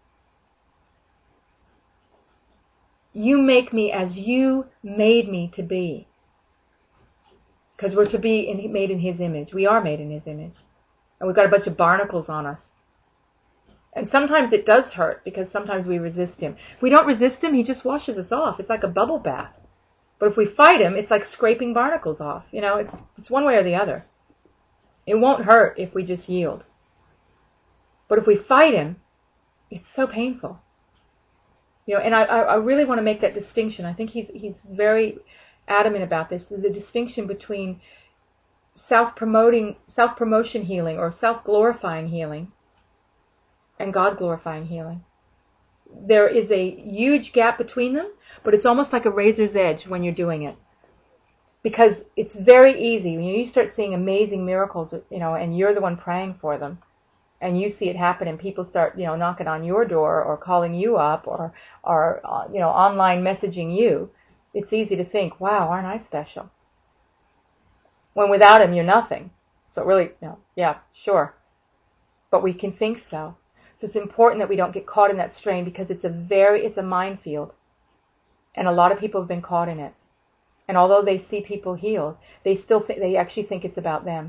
You make me as you made me to be. Because we're to be in, made in his image. We are made in his image. And we've got a bunch of barnacles on us. And sometimes it does hurt, because sometimes we resist him. If we don't resist him, he just washes us off. It's like a bubble bath. But if we fight him, it's like scraping barnacles off. You know, it's it's one way or the other. It won't hurt if we just yield. But if we fight him, it's so painful. You know, and I, I really want to make that distinction. I think he's he's very adamant about this. The distinction between self-promoting, self-promotion healing or self-glorifying healing and God-glorifying healing. There is a huge gap between them, but it's almost like a razor's edge when you're doing it. Because it's very easy when you start seeing amazing miracles, you know, and you're the one praying for them. And you see it happen, and people start, you know, knocking on your door or calling you up or, or uh, you know, online messaging you. It's easy to think, wow, aren't I special? When without him, you're nothing. So it really, you know, yeah, sure. But we can think so. So it's important that we don't get caught in that strain, because it's a very, it's a minefield. And a lot of people have been caught in it. And although they see people healed, they still, th- they actually think it's about them.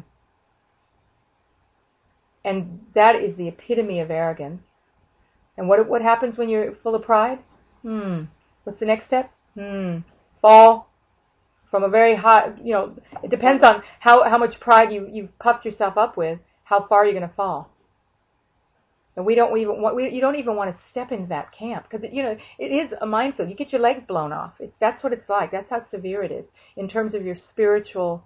And that is the epitome of arrogance. And what what happens when you're full of pride? Hmm. What's the next step? Hmm. Fall from a very high, you know, it depends on how, how much pride you, you've puffed yourself up with, how far you're going to fall. And we don't even want, we, you don't even want to step into that camp, because, you know, it is a minefield. You get your legs blown off. It, that's what it's like. That's how severe it is in terms of your spiritual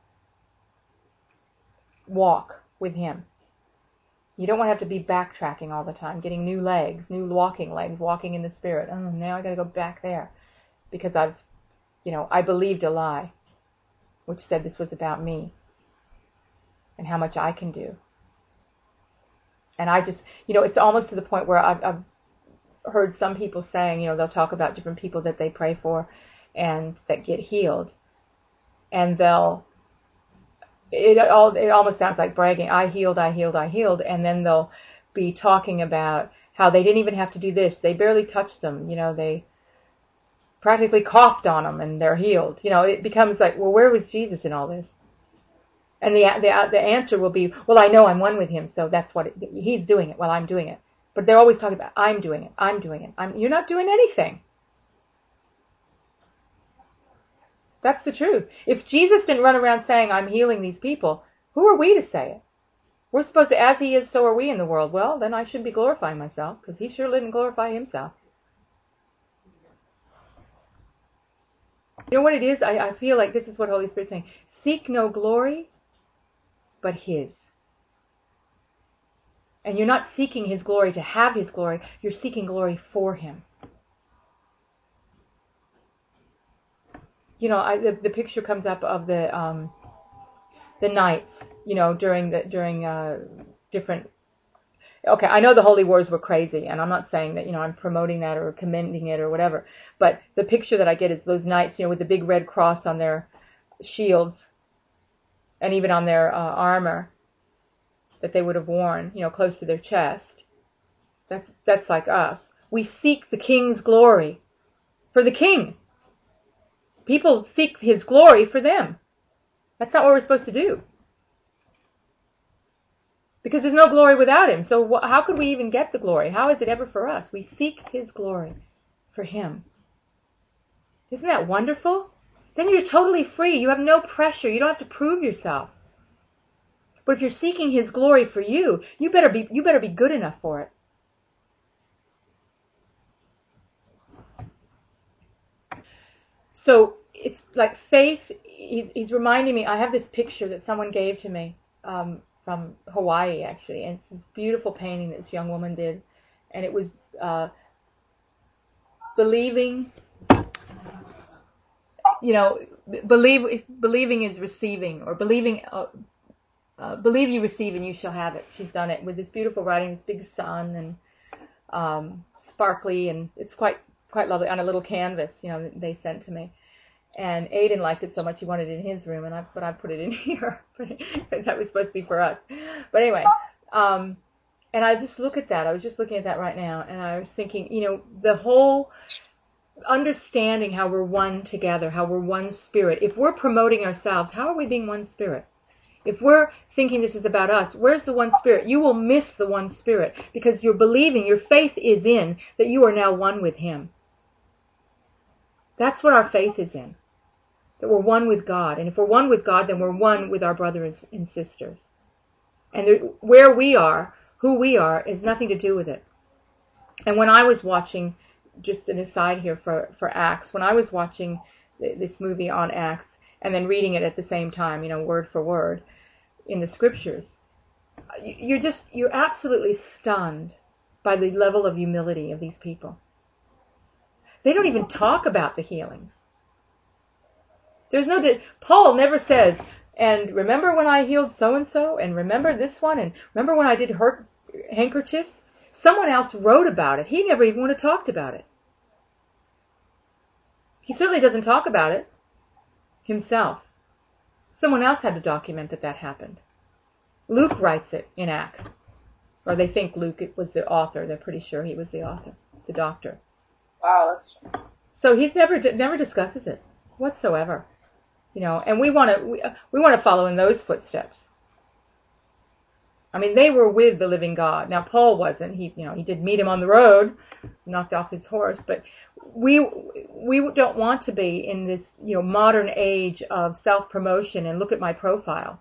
walk with him. You don't want to have to be backtracking all the time, getting new legs, new walking legs, walking in the Spirit. Oh, now I got to go back there because I've, you know, I believed a lie, which said this was about me and how much I can do. And I just, you know, it's almost to the point where I've, I've heard some people saying, you know, they'll talk about different people that they pray for and that get healed, and they'll. It all it almost sounds like bragging. I healed, I healed, I healed, and then they'll be talking about how they didn't even have to do this. They barely touched them. You know, they practically coughed on them, and they're healed. You know, it becomes like, well, where was Jesus in all this? And the the the answer will be, well, I know I'm one with him, so that's what it, he's doing it. Well, I'm doing it. But they're always talking about, I'm doing it, I'm doing it. I'm, you're not doing anything. That's the truth. If Jesus didn't run around saying, I'm healing these people, who are we to say it? We're supposed to, as he is, so are we in the world. Well, then I shouldn't be glorifying myself, because he sure didn't glorify himself. You know what it is? I, I feel like this is what Holy Spirit's saying. Seek no glory, but his. And you're not seeking his glory to have his glory. You're seeking glory for him. You know, I, the, the picture comes up of the um, the nights, you know, during the during uh, different Okay, I know the Holy Wars were crazy, and I'm not saying that, you know, I'm promoting that or commending it or whatever, but the picture that I get is those knights, you know, with the big red cross on their shields and even on their uh, armor that they would have worn, you know, close to their chest. That's, that's like us. We seek the King's glory for the King. People seek his glory for them. That's not what we're supposed to do. Because there's no glory without him. So wh- how could we even get the glory? How is it ever for us? We seek his glory for him. Isn't that wonderful? Then you're totally free. You have no pressure. You don't have to prove yourself. But if you're seeking his glory for you, you better be, you better be good enough for it. So it's like faith. He's, he's reminding me, I have this picture that someone gave to me um, from Hawaii, actually. And it's this beautiful painting that this young woman did. And it was uh, believing, you know, believe, believing is receiving, or believing, uh, uh, believe you receive and you shall have it. She's done it with this beautiful writing, this big sun, and um, sparkly, and it's quite quite lovely on a little canvas, you know, they sent to me. And Aiden liked it so much he wanted it in his room, and I, but I put it in here because that was supposed to be for us. But anyway, um, and I just look at that. I was just looking at that right now, and I was thinking, you know, the whole understanding how we're one together, how we're one spirit. If we're promoting ourselves, how are we being one spirit? If we're thinking this is about us, where's the one spirit? You will miss the one spirit because you're believing, your faith is in that you are now one with him. That's what our faith is in, that we're one with God. And if we're one with God, then we're one with our brothers and sisters. And there, where we are, who we are, has nothing to do with it. And when I was watching, just an aside here for, for Acts, when I was watching this movie on Acts and then reading it at the same time, you know, word for word in the scriptures, you're just, you're absolutely stunned by the level of humility of these people. They don't even talk about the healings. There's no, Paul never says, and remember when I healed so-and-so, and remember this one, and remember when I did her handkerchiefs? Someone else wrote about it. He never even would have talked about it. He certainly doesn't talk about it himself. Someone else had to document that that happened. Luke writes it in Acts. Or they think Luke was the author. They're pretty sure he was the author, the doctor. Wow, that's true. So he never never discusses it whatsoever, you know. And we want to we, we want to follow in those footsteps. I mean, they were with the living God. Now Paul wasn't. He you know he did meet him on the road, knocked off his horse. But we we don't want to be in this you know modern age of self promotion and look at my profile.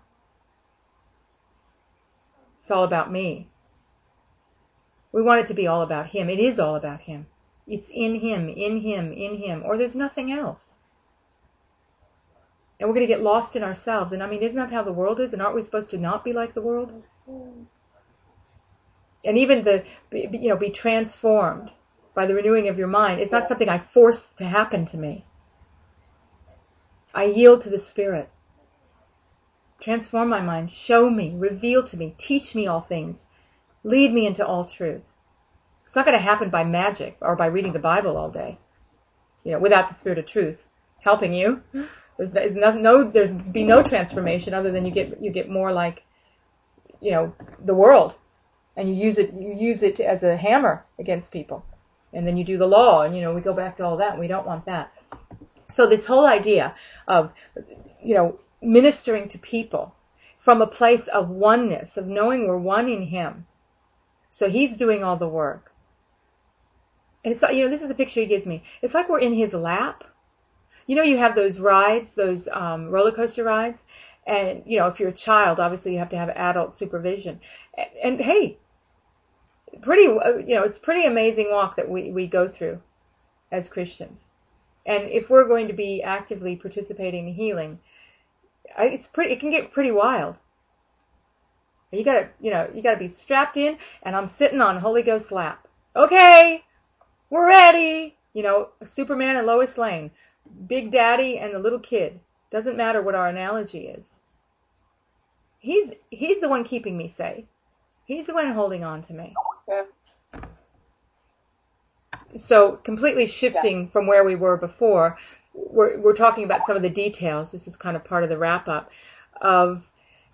It's all about me. We want it to be all about him. It is all about him. It's in him, in him, in him, or there's nothing else. And we're going to get lost in ourselves. And I mean, isn't that how the world is? And aren't we supposed to not be like the world? And even the, you know, be transformed by the renewing of your mind. It's not something I force to happen to me. I yield to the Spirit. Transform my mind. Show me. Reveal to me. Teach me all things. Lead me into all truth. It's not going to happen by magic or by reading the Bible all day, you know, without the Spirit of Truth helping you. There's no, no there's be no transformation other than you get you get more like, you know, the world, and you use it you use it as a hammer against people, and then you do the law, and you know we go back to all that. And we don't want that. So this whole idea of, you know, ministering to people from a place of oneness, of knowing we're one in Him. So He's doing all the work. And it's, you know, this is the picture he gives me. It's like we're in his lap. You know, you have those rides, those um, roller coaster rides. And, you know, if you're a child, obviously you have to have adult supervision. And, and hey, pretty, you know, it's a pretty amazing walk that we, we go through as Christians. And if we're going to be actively participating in healing, it's pretty, it can get pretty wild. You gotta, you know, you gotta be strapped in, and I'm sitting on Holy Ghost's lap. Okay! We're ready! You know, Superman and Lois Lane. Big Daddy and the little kid. Doesn't matter what our analogy is. He's, he's the one keeping me safe. He's the one holding on to me. Yeah. So completely shifting Yes. from where we were before, we're, we're talking about some of the details. This is kind of part of the wrap up of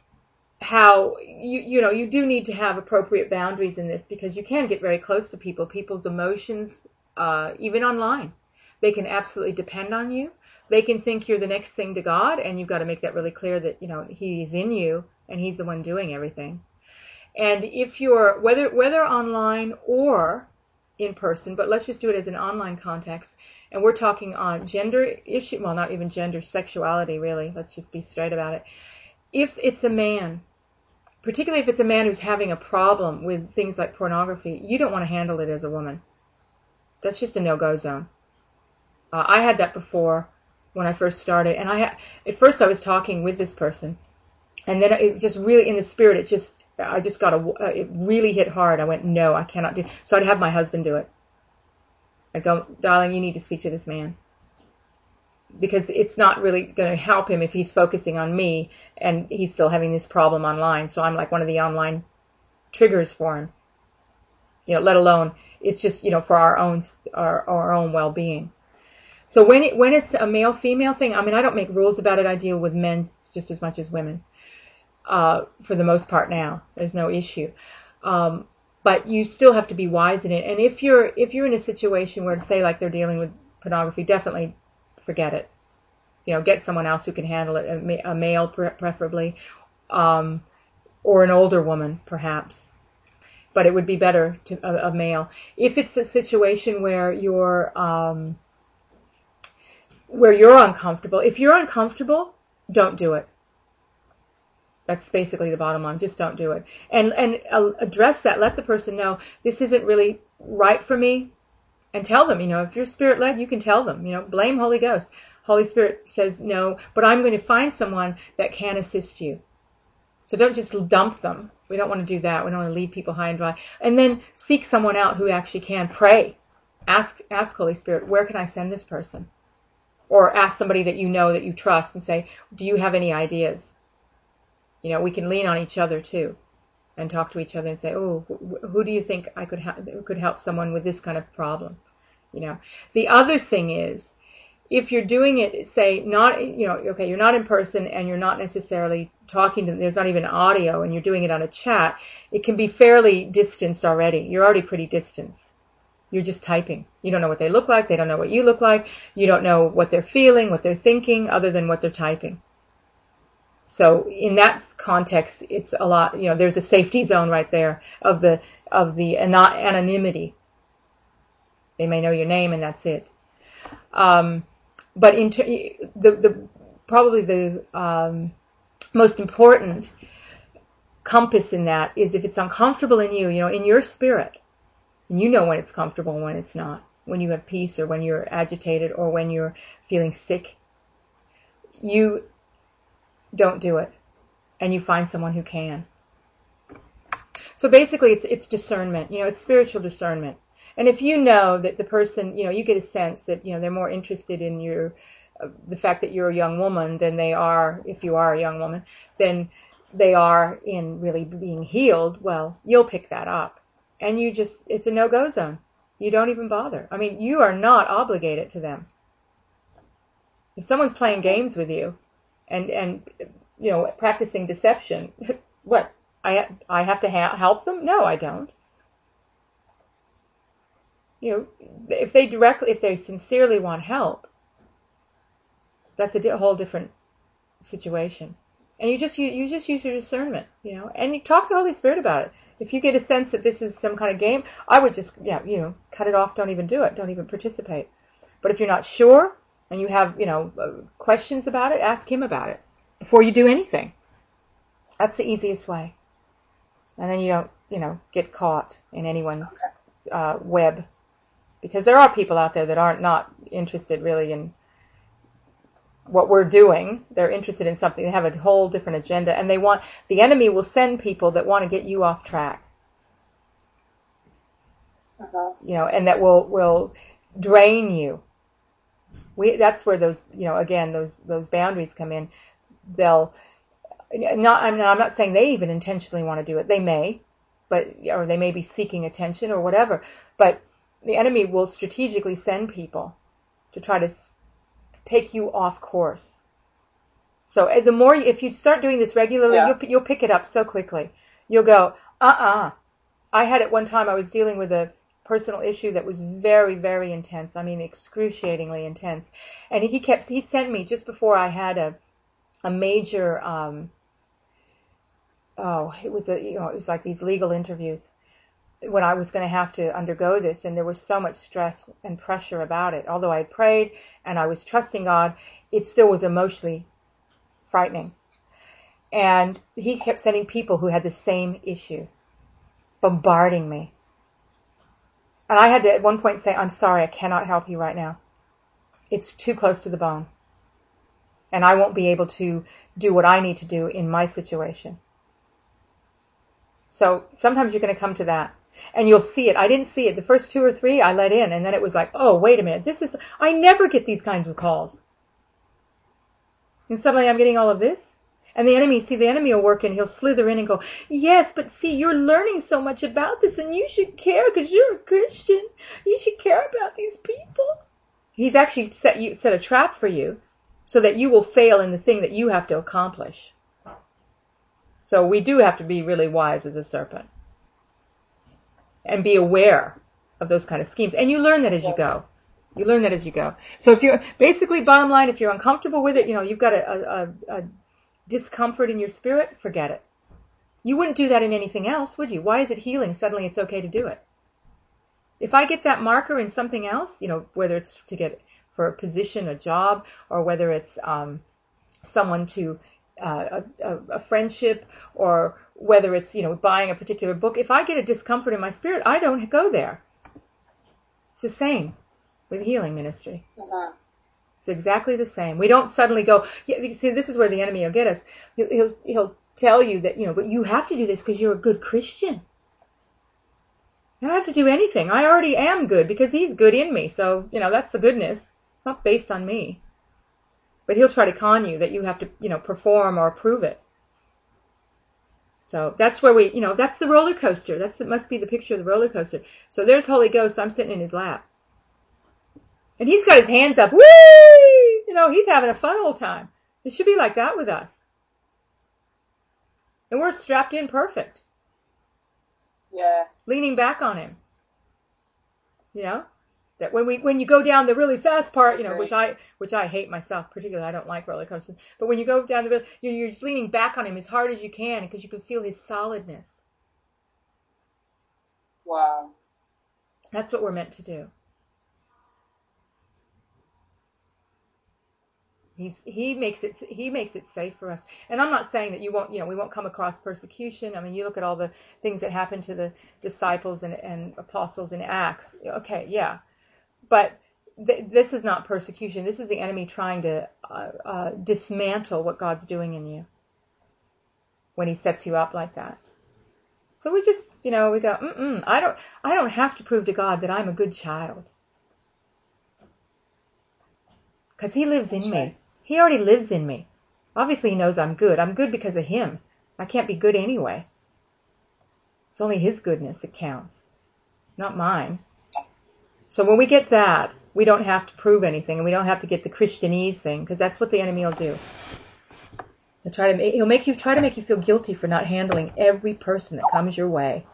how you you know you do need to have appropriate boundaries in this, because you can get very close to people. People's emotions, uh, even online, they can absolutely depend on you. They can think you're the next thing to God, and you've got to make that really clear that you know He's in you and He's the one doing everything. And if you're whether whether online or in person, but let's just do it as an online context, and we're talking on gender issue, well, not even gender, sexuality, really. Let's just be straight about it. If it's a man, particularly if it's a man who's having a problem with things like pornography, you don't want to handle it as a woman. That's just a no-go zone. Uh, I had that before when I first started, and I had, at first I was talking with this person, and then it just really, in the spirit, it just, I just got a, uh, it really hit hard. I went, no, I cannot do. So I'd have my husband do it. I'd go, darling, you need to speak to this man. Because it's not really going to help him if he's focusing on me and he's still having this problem online. So I'm like one of the online triggers for him. You know, let alone, it's just, you know, for our own, our, our own well-being. So when it, when it's a male-female thing, I mean, I don't make rules about it. I deal with men just as much as women. Uh, for the most part now. There's no issue. Um, but you still have to be wise in it. And if you're, if you're in a situation where, say, like they're dealing with pornography, definitely forget it. You know, get someone else who can handle it, a, ma- a male preferably, um, or an older woman, perhaps. But it would be better to a, a male. If it's a situation where you're, um, where you're uncomfortable, if you're uncomfortable, don't do it. That's basically the bottom line. Just don't do it. And and uh, address that. Let the person know this isn't really right for me. And tell them, you know, if you're spirit led, you can tell them, you know, blame Holy Ghost. Holy Spirit says no, but I'm going to find someone that can assist you. So don't just dump them. We don't want to do that. We don't want to leave people high and dry. And then seek someone out who actually can. Pray. Ask, ask Holy Spirit, where can I send this person? Or ask somebody that you know, that you trust, and say, do you have any ideas? You know, we can lean on each other too, and talk to each other and say, oh, who do you think I could ha- could help someone with this kind of problem? You know, the other thing is, if you're doing it, say, not, you know, okay, you're not in person and you're not necessarily talking to them, there's not even audio, and you're doing it on a chat, it can be fairly distanced already. You're already pretty distanced. You're just typing. You don't know what they look like. They don't know what you look like. You don't know what they're feeling, what they're thinking, other than what they're typing. So in that context, it's a lot, you know, there's a safety zone right there of the, of the anonymity. They may know your name and that's it. Um, but in ter- the, the, probably the, um, most important compass in that is if it's uncomfortable in you, you know, in your spirit, and you know when it's comfortable and when it's not, when you have peace or when you're agitated or when you're feeling sick, you don't do it, and you find someone who can. So basically, it's it's discernment. You know, it's spiritual discernment. And if you know that the person, you know, you get a sense that you know they're more interested in your uh, the fact that you're a young woman than they are, if you are a young woman, than they are in really being healed. Well, you'll pick that up, and you just it's a no-go zone. You don't even bother. I mean, you are not obligated to them. If someone's playing games with you, and, and, you know, practicing deception, what, I, I have to ha- help them? No, I don't. You know, if they directly, if they sincerely want help, that's a di- whole different situation. And you just, you, you just use your discernment, you know, and you talk to the Holy Spirit about it. If you get a sense that this is some kind of game, I would just, yeah, you know, cut it off, don't even do it, don't even participate. But if you're not sure, and you have, you know, uh, questions about it, ask him about it before you do anything. That's the easiest way. And then you don't, you know, get caught in anyone's uh, web. Because there are people out there that aren't not interested really in what we're doing. They're interested in something. They have a whole different agenda. And they want, the enemy will send people that want to get you off track. Uh-huh. You know, and that will, will drain you. We, that's where those, you know, again, those, those boundaries come in. They'll, not, I mean, I'm not saying they even intentionally want to do it. They may, but or they may be seeking attention or whatever. But the enemy will strategically send people to try to take you off course. So the more, you, if you start doing this regularly, yeah. you'll, you'll pick it up so quickly. You'll go, uh-uh. I had it one time, I was dealing with a personal issue that was very, very intense. I mean, excruciatingly intense. And he kept, he sent me just before I had a, a major, um, oh, it was a, you know, it was like these legal interviews when I was going to have to undergo this, and there was so much stress and pressure about it. Although I had prayed and I was trusting God, it still was emotionally frightening. And he kept sending people who had the same issue, bombarding me. And I had to at one point say, I'm sorry, I cannot help you right now. It's too close to the bone. And I won't be able to do what I need to do in my situation. So sometimes you're going to come to that. And you'll see it. I didn't see it. The first two or three I let in, and then it was like, oh, wait a minute. This is, I never get these kinds of calls. And suddenly I'm getting all of this. And the enemy, see, the enemy will work and he'll slither in and go, yes, but see, you're learning so much about this and you should care because you're a Christian. You should care about these people. He's actually set you, set a trap for you so that you will fail in the thing that you have to accomplish. So we do have to be really wise as a serpent and be aware of those kind of schemes. And you learn that as you go. You learn that as you go. So if you're, basically, bottom line, if you're uncomfortable with it, you know, you've got a, a, a discomfort in your spirit, forget it. You wouldn't do that in anything else, would you? Why is it healing? Suddenly it's okay to do it. If I get that marker in something else, you know, whether it's to get for a position, a job, or whether it's um, someone to uh, a, a friendship, or whether it's, you know, buying a particular book, if I get a discomfort in my spirit, I don't go there. It's the same with healing ministry. Uh-huh. It's exactly the same. We don't suddenly go, yeah, see, this is where the enemy will get us. He'll, he'll, he'll tell you that, you know, but you have to do this because you're a good Christian. I don't have to do anything. I already am good because he's good in me. So, you know, that's the goodness. It's not based on me. But he'll try to con you that you have to, you know, perform or prove it. So that's where we, you know, that's the roller coaster. That's, it must be the picture of the roller coaster. So there's Holy Ghost. I'm sitting in his lap. And he's got his hands up. Whee! You know, he's having a fun old time. It should be like that with us. And we're strapped in perfect. Yeah. Leaning back on him. You know? That when we, when you go down the really fast part, you know, right. which I, which I hate myself, particularly I don't like roller coasters, but when you go down the really, you're, you're just leaning back on him as hard as you can because you can feel his solidness. Wow. That's what we're meant to do. He's, he makes it, he makes it safe for us. And I'm not saying that you won't, you know, we won't come across persecution. I mean, you look at all the things that happened to the disciples and, and apostles in Acts. Okay, yeah. But th- this is not persecution. This is the enemy trying to uh, uh, dismantle what God's doing in you when he sets you up like that. So we just, you know, we go, mm-mm, I don't, I don't have to prove to God that I'm a good child. Because he lives in me. He already lives in me. Obviously he knows I'm good. I'm good because of him. I can't be good anyway. It's only his goodness that counts, not mine. So when we get that, we don't have to prove anything, and we don't have to get the Christianese thing, because that's what the enemy will do. He'll try to make, he'll make you try to make you feel guilty for not handling every person that comes your way.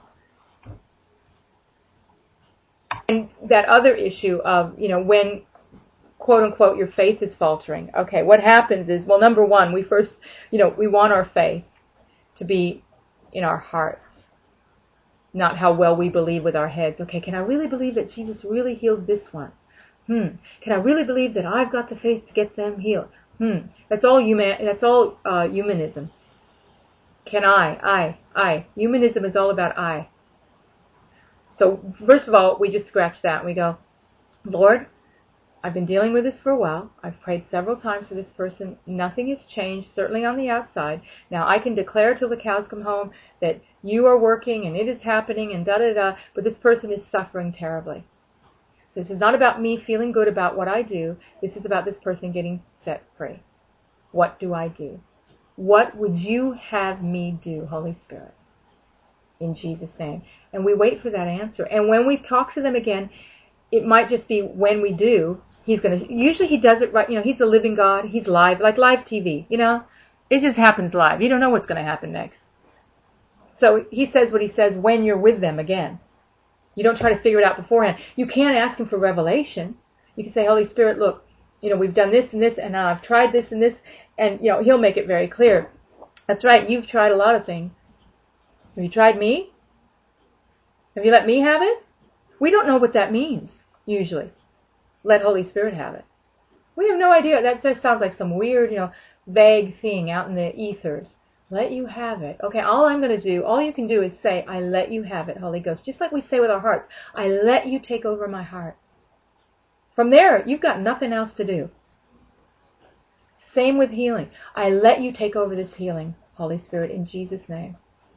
And that other issue of, you know, when quote unquote, your faith is faltering. Okay, what happens is, well, number one, we first, you know, we want our faith to be in our hearts, not how well we believe with our heads. Okay, can I really believe that Jesus really healed this one? Hmm. Can I really believe that I've got the faith to get them healed? Hmm. That's all human. That's all uh, humanism. Can I? I. I. Humanism is all about I. So first of all, we just scratch that and we go, Lord, I've been dealing with this for a while. I've prayed several times for this person. Nothing has changed, certainly on the outside. Now I can declare till the cows come home that you are working and it is happening and da-da-da, but this person is suffering terribly. So this is not about me feeling good about what I do. This is about this person getting set free. What do I do? What would you have me do, Holy Spirit? in Jesus' name. And we wait for that answer. And when we talk to them again, it might just be when we do, he's going to, usually he does it right, you know, he's a living God, he's live, like live T V, you know, it just happens live. You don't know what's going to happen next. So he says what he says when you're with them again. You don't try to figure it out beforehand. You can't ask him for revelation. You can say, Holy Spirit, look, you know, we've done this and this, and now I've tried this and this, and, you know, he'll make it very clear. That's right, you've tried a lot of things. Have you tried me? Have you let me have it? We don't know what that means, usually. Let Holy Spirit have it. We have no idea. That just sounds like some weird, you know, vague thing out in the ethers. Let you have it. Okay, all I'm going to do, all you can do is say, I let you have it, Holy Ghost. Just like we say with our hearts, I let you take over my heart. From there, you've got nothing else to do. Same with healing. I let you take over this healing, Holy Spirit, in Jesus' name.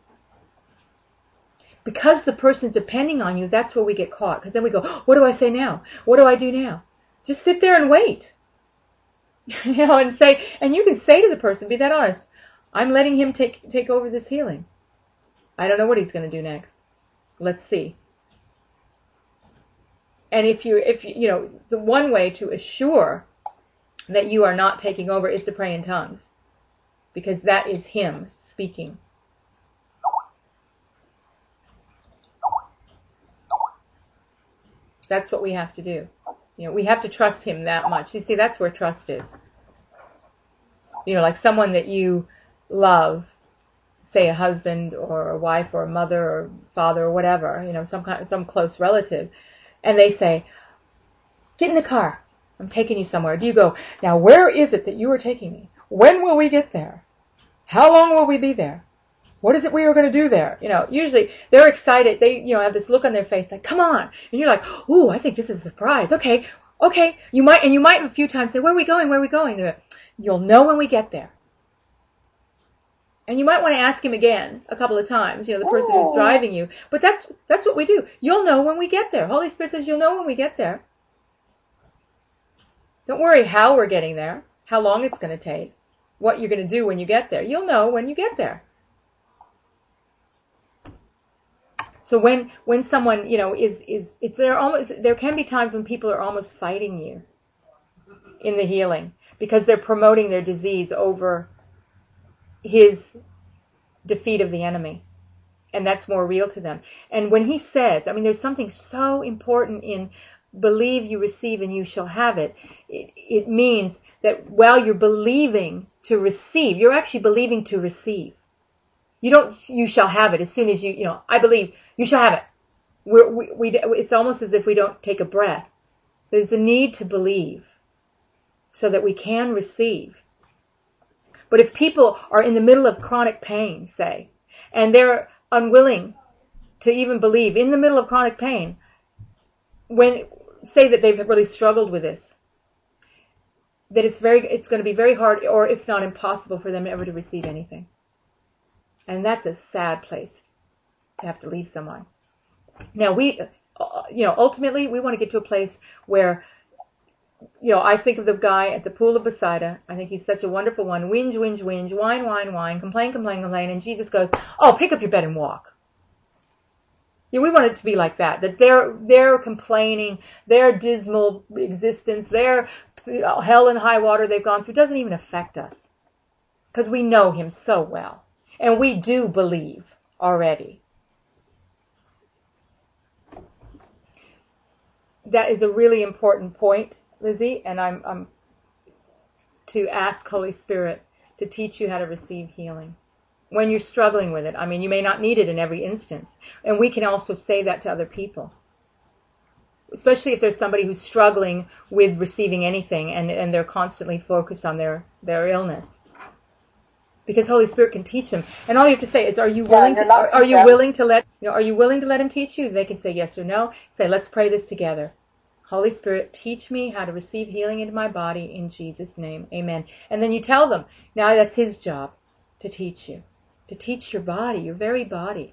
Because the person's depending on you, that's where we get caught. Because then we go, oh, what do I say now? What do I do now? Just sit there and wait. You know, and say, and you can say to the person, be that honest, I'm letting him take take over this healing. I don't know what he's going to do next. Let's see. And if you, if you, you know, the one way to assure that you are not taking over is to pray in tongues. Because that is him speaking. That's what we have to do. You know, we have to trust him that much. You see, that's where trust is. You know, like someone that you love, say a husband or a wife or a mother or father or whatever, you know, some kind, some close relative, and they say, get in the car. I'm taking you somewhere. Do you go, now where is it that you are taking me? When will we get there? How long will we be there? What is it we are going to do there? You know, usually they're excited. They, you know, have this look on their face like, come on. And you're like, ooh, I think this is a surprise. Okay, okay. You might, and you might a few times say, where are we going? Where are we going? They're, you'll know when we get there. And you might want to ask him again a couple of times, you know, the person who's driving you. But that's, that's what we do. You'll know when we get there. Holy Spirit says you'll know when we get there. Don't worry how we're getting there, how long it's going to take, what you're going to do when you get there. You'll know when you get there. So when, when someone, you know, is, is, it's there almost, there can be times when people are almost fighting you in the healing because they're promoting their disease over his defeat of the enemy. And that's more real to them. And when he says, I mean, there's something so important in believe you receive and you shall have it. It, it means that while you're believing to receive, you're actually believing to receive. You don't, you shall have it as soon as you, you know, I believe you shall have it. We're, we, we, it's almost as if we don't take a breath. There's a need to believe so that we can receive. But if people are in the middle of chronic pain, say, and they're unwilling to even believe in the middle of chronic pain, when, say that they've really struggled with this, that it's very, it's going to be very hard, or if not impossible, for them ever to receive anything. And that's a sad place to have to leave someone. Now we, uh, you know, ultimately we want to get to a place where, you know, I think of the guy at the pool of Bethsaida. I think he's such a wonderful one. Whinge, whinge, whinge, whine, whine, whine, complain, complain, complain. And Jesus goes, oh, pick up your bed and walk. Yeah, we want it to be like that, that their, their complaining, their dismal existence, their hell and high water they've gone through doesn't even affect us. Because we know him so well. And we do believe already. That is a really important point, Lizzie, and I'm, I'm to ask Holy Spirit to teach you how to receive healing. When you're struggling with it, I mean, you may not need it in every instance. And we can also say that to other people. Especially if there's somebody who's struggling with receiving anything and, and they're constantly focused on their, their illness. Because Holy Spirit can teach them. And all you have to say is, are you willing yeah, to, are, are you willing to let, you know, are you willing to let him teach you? They can say yes or no. Say, let's pray this together. Holy Spirit, teach me how to receive healing into my body in Jesus' name. Amen. And then you tell them, now that's his job to teach you. To teach your body, your very body.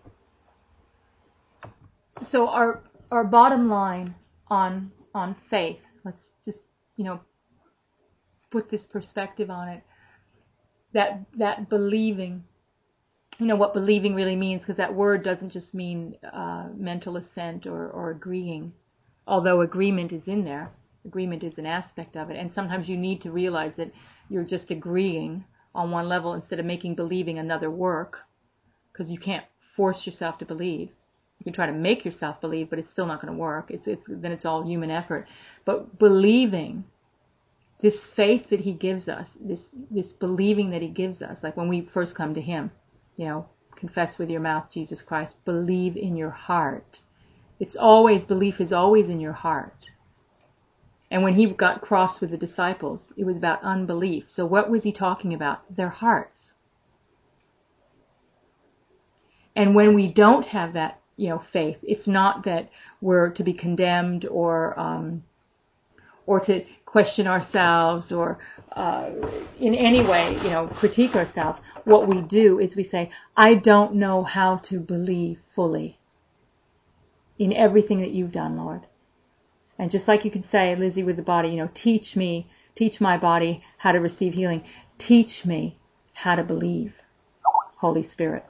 So our, our bottom line on, on faith, let's just, you know, put this perspective on it. That, that believing you know, what believing really means, because that word doesn't just mean uh, mental assent or, or agreeing, although agreement is in there. Agreement is an aspect of it, and sometimes you need to realize that you're just agreeing on one level instead of making believing another work, because you can't force yourself to believe. You can try to make yourself believe, but it's still not going to work. It's it's then it's all human effort. But believing, this faith that he gives us, this this believing that he gives us, like when we first come to him, you know, confess with your mouth Jesus Christ, believe in your heart. It's always, belief is always in your heart. And when he got cross with the disciples, it was about unbelief. So what was he talking about? Their hearts. And when we don't have that, you know, faith, it's not that we're to be condemned or um, or to question ourselves or uh, in any way, you know, critique ourselves. What we do is we say, I don't know how to believe fully in everything that you've done, Lord. And just like you can say, Lizzie, with the body, you know, teach me, teach my body how to receive healing. Teach me how to believe, Holy Spirit.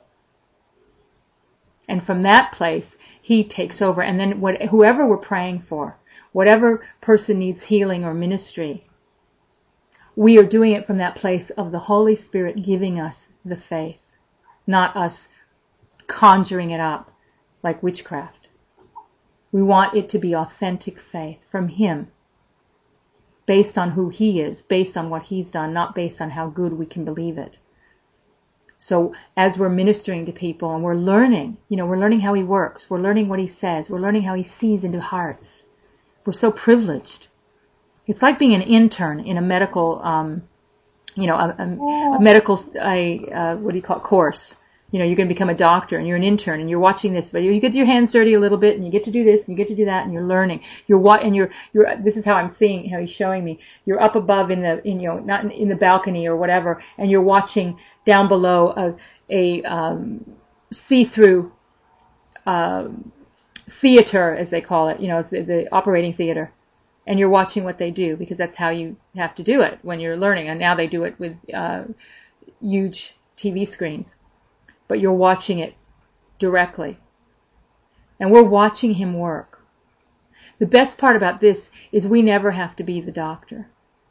And from that place, he takes over. And then what, whoever we're praying for, whatever person needs healing or ministry, we are doing it from that place of the Holy Spirit giving us the faith, not us conjuring it up like witchcraft. We want it to be authentic faith from him, based on who he is, based on what he's done, not based on how good we can believe it. So as we're ministering to people and we're learning, you know, we're learning how he works, we're learning what he says, we're learning how he sees into hearts. We're so privileged. It's like being an intern in a medical, um, you know, a, a, a medical, a, uh, what do you call it, course. You know, you're going to become a doctor and you're an intern and you're watching this video. You get your hands dirty a little bit and you get to do this and you get to do that and you're learning. You're what, and you're, you're, this is how I'm seeing, how he's showing me. You're up above in the, in, you know, not in, in the balcony or whatever, and you're watching down below a, a, um, see-through, um, theater, as they call it, you know, the, the operating theater. And you're watching what they do because that's how you have to do it when you're learning. And now they do it with, uh, huge T V screens. But you're watching it directly. And we're watching him work. The best part about this is we never have to be the doctor.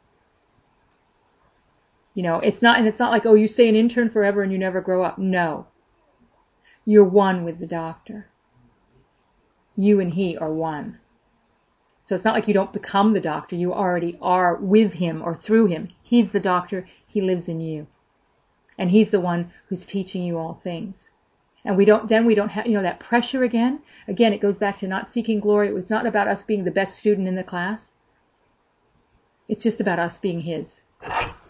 You know, it's not, and it's not like, oh, you stay an intern forever and you never grow up. No. You're one with the doctor. You and he are one. So it's not like you don't become the doctor. You already are with him or through him. He's the doctor. He lives in you. And he's the one who's teaching you all things. And we don't, then we don't have, you know, that pressure again. Again, it goes back to not seeking glory. It's not about us being the best student in the class. It's just about us being his.